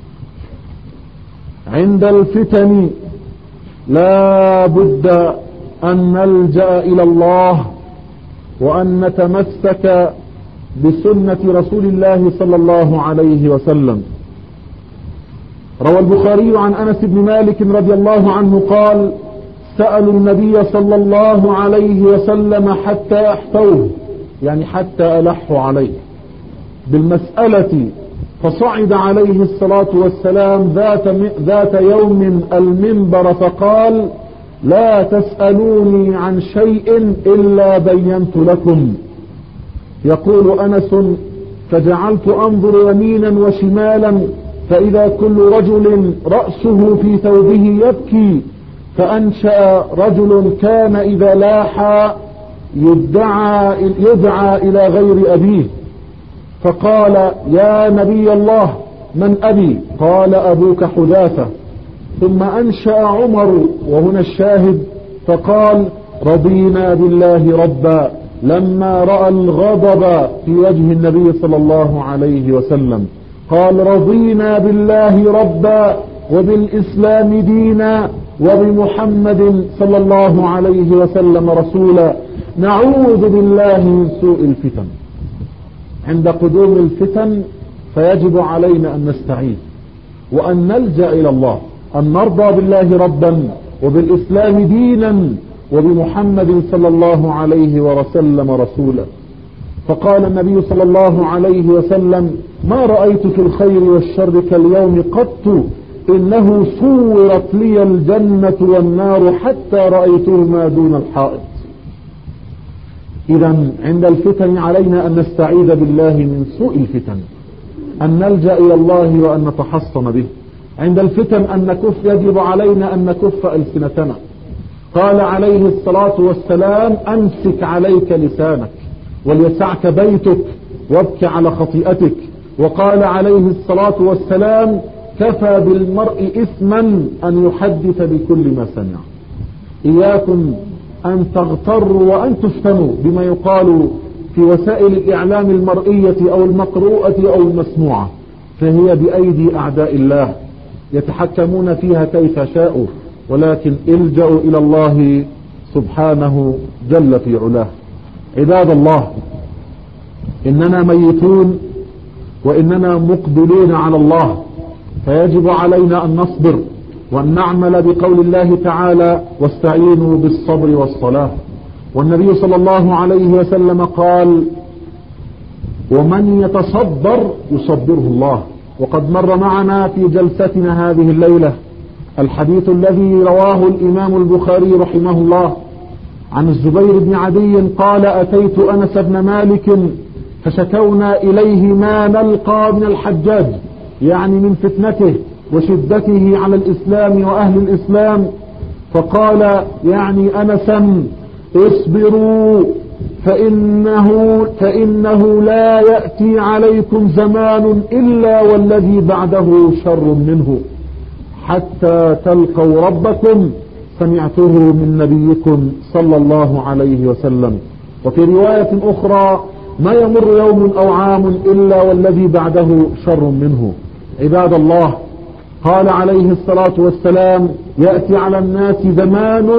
عند الفتن لا بد أن نلجأ إلى الله وأن نتمسك بسنة رسول الله صلى الله عليه وسلم. روى البخاري عن أنس بن مالك رضي الله عنه قال: سألوا النبي صلى الله عليه وسلم حتى أحتوه، يعني حتى ألحوا عليه بالمسألة، فصعد عليه الصلاة والسلام ذات, ذات يوم المنبر فقال: لا تسألوني عن شيء إلا بينت لكم. يقول أنس: فجعلت أنظر يمينا وشمالا فإذا كل رجل رأسه في ثوبه يبكي، فأنشأ رجل كان إذا لاح يدعى, يدعى إلى غير أبيه، فقال: يا نبي الله من أبي؟ قال: أبوك حذافة. ثم أنشأ عمر، وهنا الشاهد، فقال: رضينا بالله ربا، لما رأى الغضب في وجه النبي صلى الله عليه وسلم قال: رضينا بالله ربا وبالإسلام دينا وبمحمد صلى الله عليه وسلم رسولا، نعوذ بالله من سوء الفتن. عند قدوم الفتن فيجب علينا أن نستعيذ وأن نلجأ إلى الله، أن نرضى بالله ربا وبالإسلام دينا وبمحمد صلى الله عليه وسلم رسولا. فقال النبي صلى الله عليه وسلم: ما رأيت في الخير والشر كاليوم قط، إنه صورت لي الجنة والنار حتى رأيتهما دون الحائط. إذا عند الفتن علينا أن نستعيذ بالله من سوء الفتن، أن نلجأ إلى الله وأن نتحصن به. عند الفتن أن نكف، يجب علينا أن نكف ألسنتنا. قال عليه الصلاة والسلام: أمسك عليك لسانك وليسعك بيتك وابك على خطيئتك. وقال عليه الصلاة والسلام: كفى بالمرء إثما أن يحدث بكل ما سمع. إياكم أن تغتروا وأن تفتنوا بما يقال في وسائل الإعلام المرئية أو المقروءة أو المسموعة، فهي بأيدي أعداء الله يتحكمون فيها كيف شاءوا، ولكن الجأوا إلى الله سبحانه جل في علاه. عباد الله، إننا ميتون وإننا مقبلون على الله، فيجب علينا أن نصبر وأن نعمل بقول الله تعالى: واستعينوا بالصبر والصلاة. والنبي صلى الله عليه وسلم قال: ومن يتصبر يصبره الله. وقد مر معنا في جلستنا هذه الليلة الحديث الذي رواه الإمام البخاري رحمه الله عن الزبير بن عدي قال: أتيت أنس بن مالك فشكونا إليه ما نلقى من الحجاج، يعني من فتنته وشدته على الإسلام وأهل الإسلام، فقال يعني أنسا: اصبروا فإنه, فإنه لا يأتي عليكم زمان إلا والذي بعده شر منه حتى تلقوا ربكم، سمعته من نبيكم صلى الله عليه وسلم. وفي رواية أخرى: ما يمر يوم أو عام إلا والذي بعده شر منه. عباد الله، قال عليه الصلاة والسلام: يأتي على الناس زمان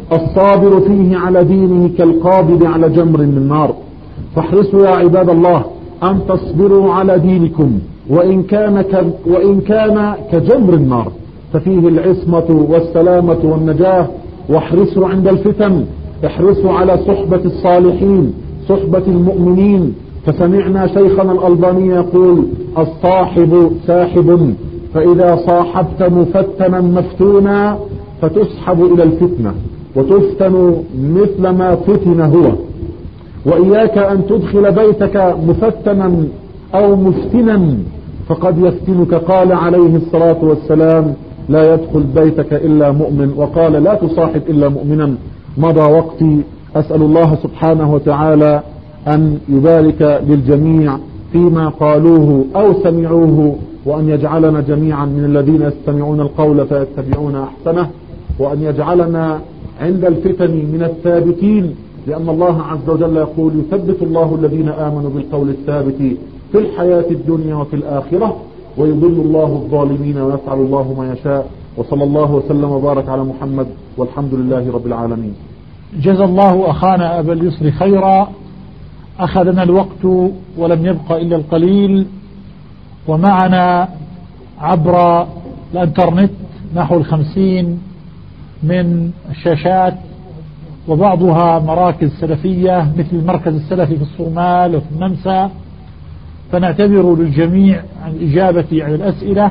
الصابر فيه على دينه كالقابض على جمر من نار. فاحرصوا يا عباد الله أن تصبروا على دينكم وإن كان, ك... وإن كان كجمر النار، ففيه العصمة والسلامة والنجاة. واحرصوا عند الفتن، احرصوا على صحبة الصالحين، صحبة المؤمنين. فسمعنا شيخنا الألباني يقول: الصاحب ساحب، فإذا صاحبت مفتنا مفتونا فتسحب إلى الفتنة وتفتن مثل ما فتن هو. وإياك أن تدخل بيتك مفتنا أو مفتنا فقد يفتنك. قال عليه الصلاة والسلام: لا يدخل بيتك إلا مؤمن، وقال: لا تصاحب إلا مؤمنا. مضى وقتي، أسأل الله سبحانه وتعالى أن يبارك للجميع فيما قالوه أو سمعوه، وأن يجعلنا جميعا من الذين يستمعون القول فيتبعون أحسنه، وأن يجعلنا عند الفتن من الثابتين، لأن الله عز وجل يقول: يثبت الله الذين آمنوا بالقول الثابت في الحياة الدنيا وفي الآخرة، ويضل الله الظالمين ويفعل الله ما يشاء. وصلى الله وسلم وبارك على محمد، والحمد لله رب العالمين. جزا الله أخانا أبا اليسر خيرا. أخذنا الوقت ولم يبق إلا القليل، ومعنا عبر الانترنت نحو الخمسين من الشاشات، وبعضها مراكز سلفية مثل المركز السلفي في الصومال وفي النمسا، فنعتبر للجميع عن الإجابة على الأسئلة،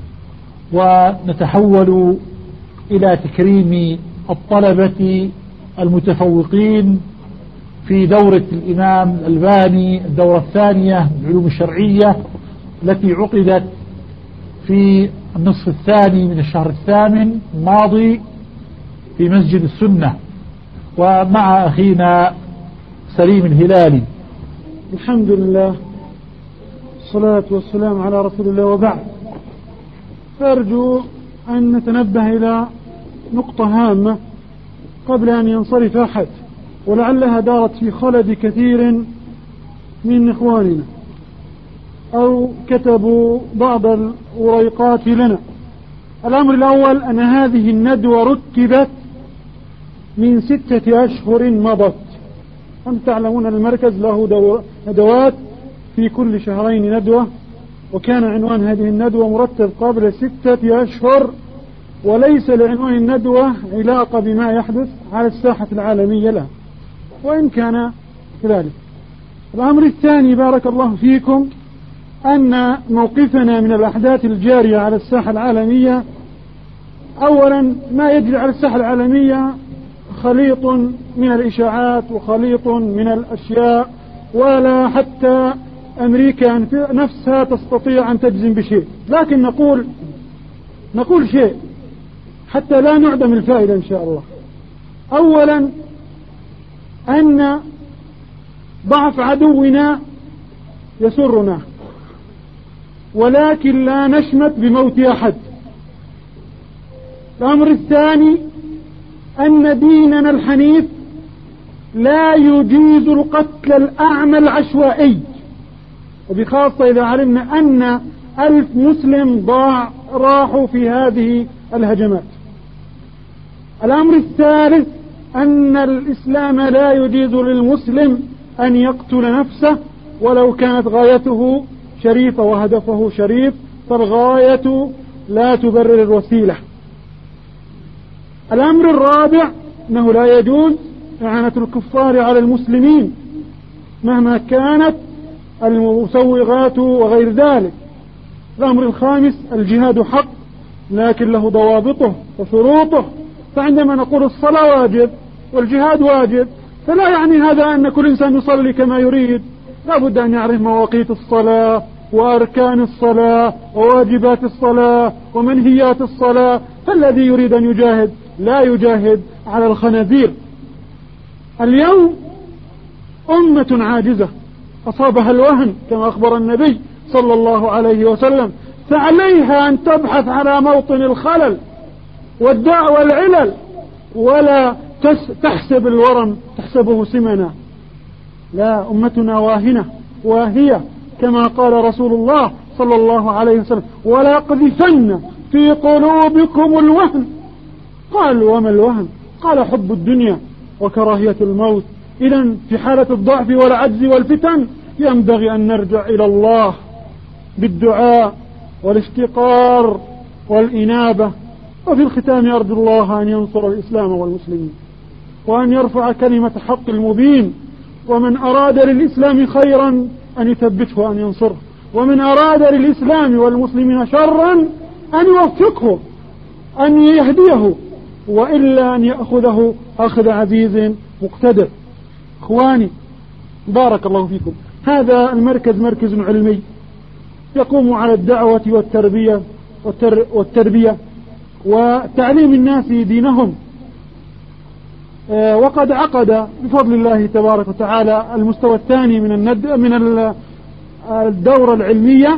ونتحول إلى تكريم الطلبة المتفوقين في دورة الإمام الألباني الدورة الثانية العلوم الشرعية التي عقدت في النصف الثاني من الشهر الثامن الماضي في مسجد السنة، ومع أخينا سليم الهلالي. الحمد لله، الصلاة والسلام على رسول الله، وبعد. فأرجو أن نتنبه إلى نقطة هامة قبل أن ينصرف أحد، ولعلها دارت في خلد كثير من إخواننا أو كتبوا بعض الوريقات لنا. الأمر الأول أن هذه الندوة رتبت من ستة أشهر مضت. أنتم تعلمون المركز له ندوات في كل شهرين ندوة، وكان عنوان هذه الندوة مرتب قبل ستة أشهر، وليس لعنوان الندوة علاقة بما يحدث على الساحة العالمية له، وإن كان كذلك. الأمر الثاني بارك الله فيكم أن موقفنا من الأحداث الجارية على الساحة العالمية، أولا ما يجري على الساحة العالمية خليط من الإشاعات وخليط من الأشياء، ولا حتى أمريكا نفسها تستطيع أن تجزم بشيء، لكن نقول نقول شيء حتى لا نعدم الفائدة إن شاء الله. أولا أن ضعف عدونا يسرنا، ولكن لا نشمت بموت أحد. الأمر الثاني أن ديننا الحنيف لا يجيز القتل الأعمى العشوائي، وبخاصة إذا علمنا أن ألف مسلم ضاع راحوا في هذه الهجمات. الأمر الثالث أن الإسلام لا يجيز للمسلم أن يقتل نفسه ولو كانت غايته شريفة وهدفه شريف، فالغاية لا تبرر الوسيلة. الأمر الرابع أنه لا يجوز إعانة الكفار على المسلمين مهما كانت المسوغات وغير ذلك. الأمر الخامس الجهاد حق، لكن له ضوابطه وشروطه، فعندما نقول الصلاة واجب والجهاد واجب فلا يعني هذا أن كل إنسان يصلي كما يريد، لا بد أن يعرف مواقيت الصلاة وأركان الصلاة وواجبات الصلاة ومنهيات الصلاة. فالذي يريد أن يجاهد لا يجاهد على الخنازير. اليوم أمة عاجزة أصابها الوهن كما أخبر النبي صلى الله عليه وسلم، فعليها أن تبحث على موطن الخلل والداء والعلل، ولا تحسب الورم تحسبه سمنا. لا، أمتنا واهنة واهية كما قال رسول الله صلى الله عليه وسلم: ولا قذفن في قلوبكم الوهن. قال: وما الوهن؟ قال حب الدنيا وكراهية الموت. إذا في حالة الضعف والعجز والفتن ينبغي أن نرجع إلى الله بالدعاء والافتقار والإنابة. وفي الختام أرجو الله أن ينصر الإسلام والمسلمين وأن يرفع كلمة حق المبين، ومن أراد للإسلام خيرا أن يثبته وأن ينصره، ومن أراد للإسلام والمسلمين شرا أن يوفقه أن يهديه، وإلا أن يأخذه أخذ عزيز مقتدر. إخواني بارك الله فيكم، هذا المركز مركز علمي يقوم على الدعوة والتربية والتر والتربية وتعليم الناس دينهم، وقد عقد بفضل الله تبارك وتعالى المستوى الثاني من الند من الدورة العلمية،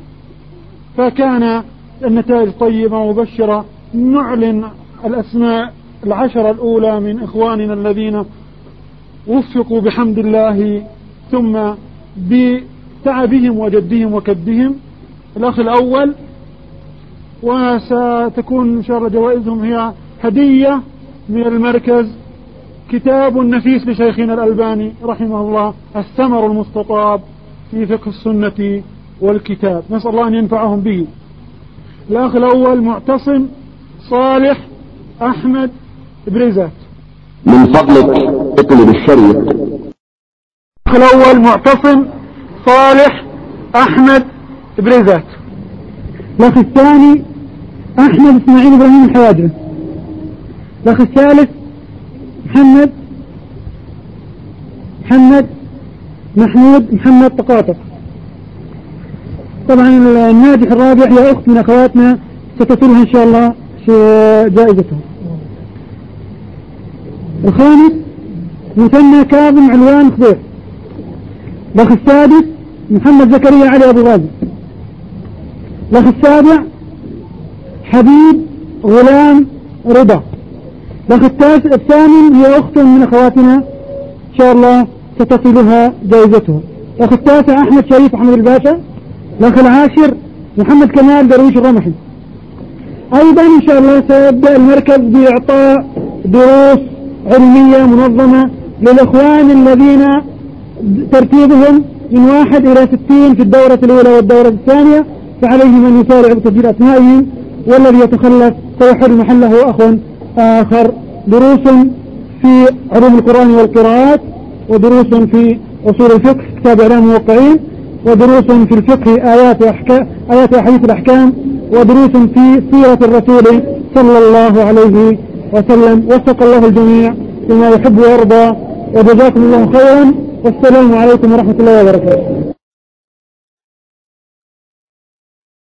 فكان النتائج طيبة ومبشرة. نعلن الأسماء العشرة الأولى من إخواننا الذين وفقوا بحمد الله ثم بتعبهم وجدهم وكدهم. الأخ الأول، وستكون إن شاء الله جوائزهم هي هدية من المركز كتاب نفيس لشيخنا الألباني رحمه الله، الثمر المستطاب في فقه السنة والكتاب، نسأل الله أن ينفعهم به. الأخ الأول معتصم صالح أحمد بريزات. من فضلك اقلب الشريط. الأخ الأول معتصم صالح أحمد بريزات. الأخ الثاني أحمد إسماعيل إبراهيم الحواجري. الأخ الثالث محمد محمد محمود محمد تقاطع. طبعا الناجح الرابع يا أخت من أخواتنا ستصلها إن شاء الله جائزته. الخامس مثنى كاظم علوان خضير. الأخ السادس محمد زكريا علي أبو غازي. الأخ السابع حبيب غلام رضا. الأخ الثامن هي أخت من أخواتنا إن شاء الله ستصلها جائزته. الأخ التاسع أحمد شريف أحمد الباشا. الأخ العاشر محمد كمال درويش الرمحي. أيضا إن شاء الله سيبدأ المركز بإعطاء دروس علمية منظمة للإخوان الذين ترتيبهم من واحد إلى ستين في الدورة الأولى والدورة الثانية، فعليهم أن يسارعوا بتسجيل أسمائهم، والذي يتخلف سيحل محله أخ آخر. دروس في علوم القرآن والقراءات، ودروس في أصول الفقه كتاب إعلام الموقعين، ودروس في الفقه آيات أحكام آيات أحاديث الأحكام، ودروس في سيرة الرسول صلى الله عليه وسلم. وفق الله الجميع لما يحب ويرضى، وجزاكم الله خيرا، والسلام عليكم ورحمة الله وبركاته.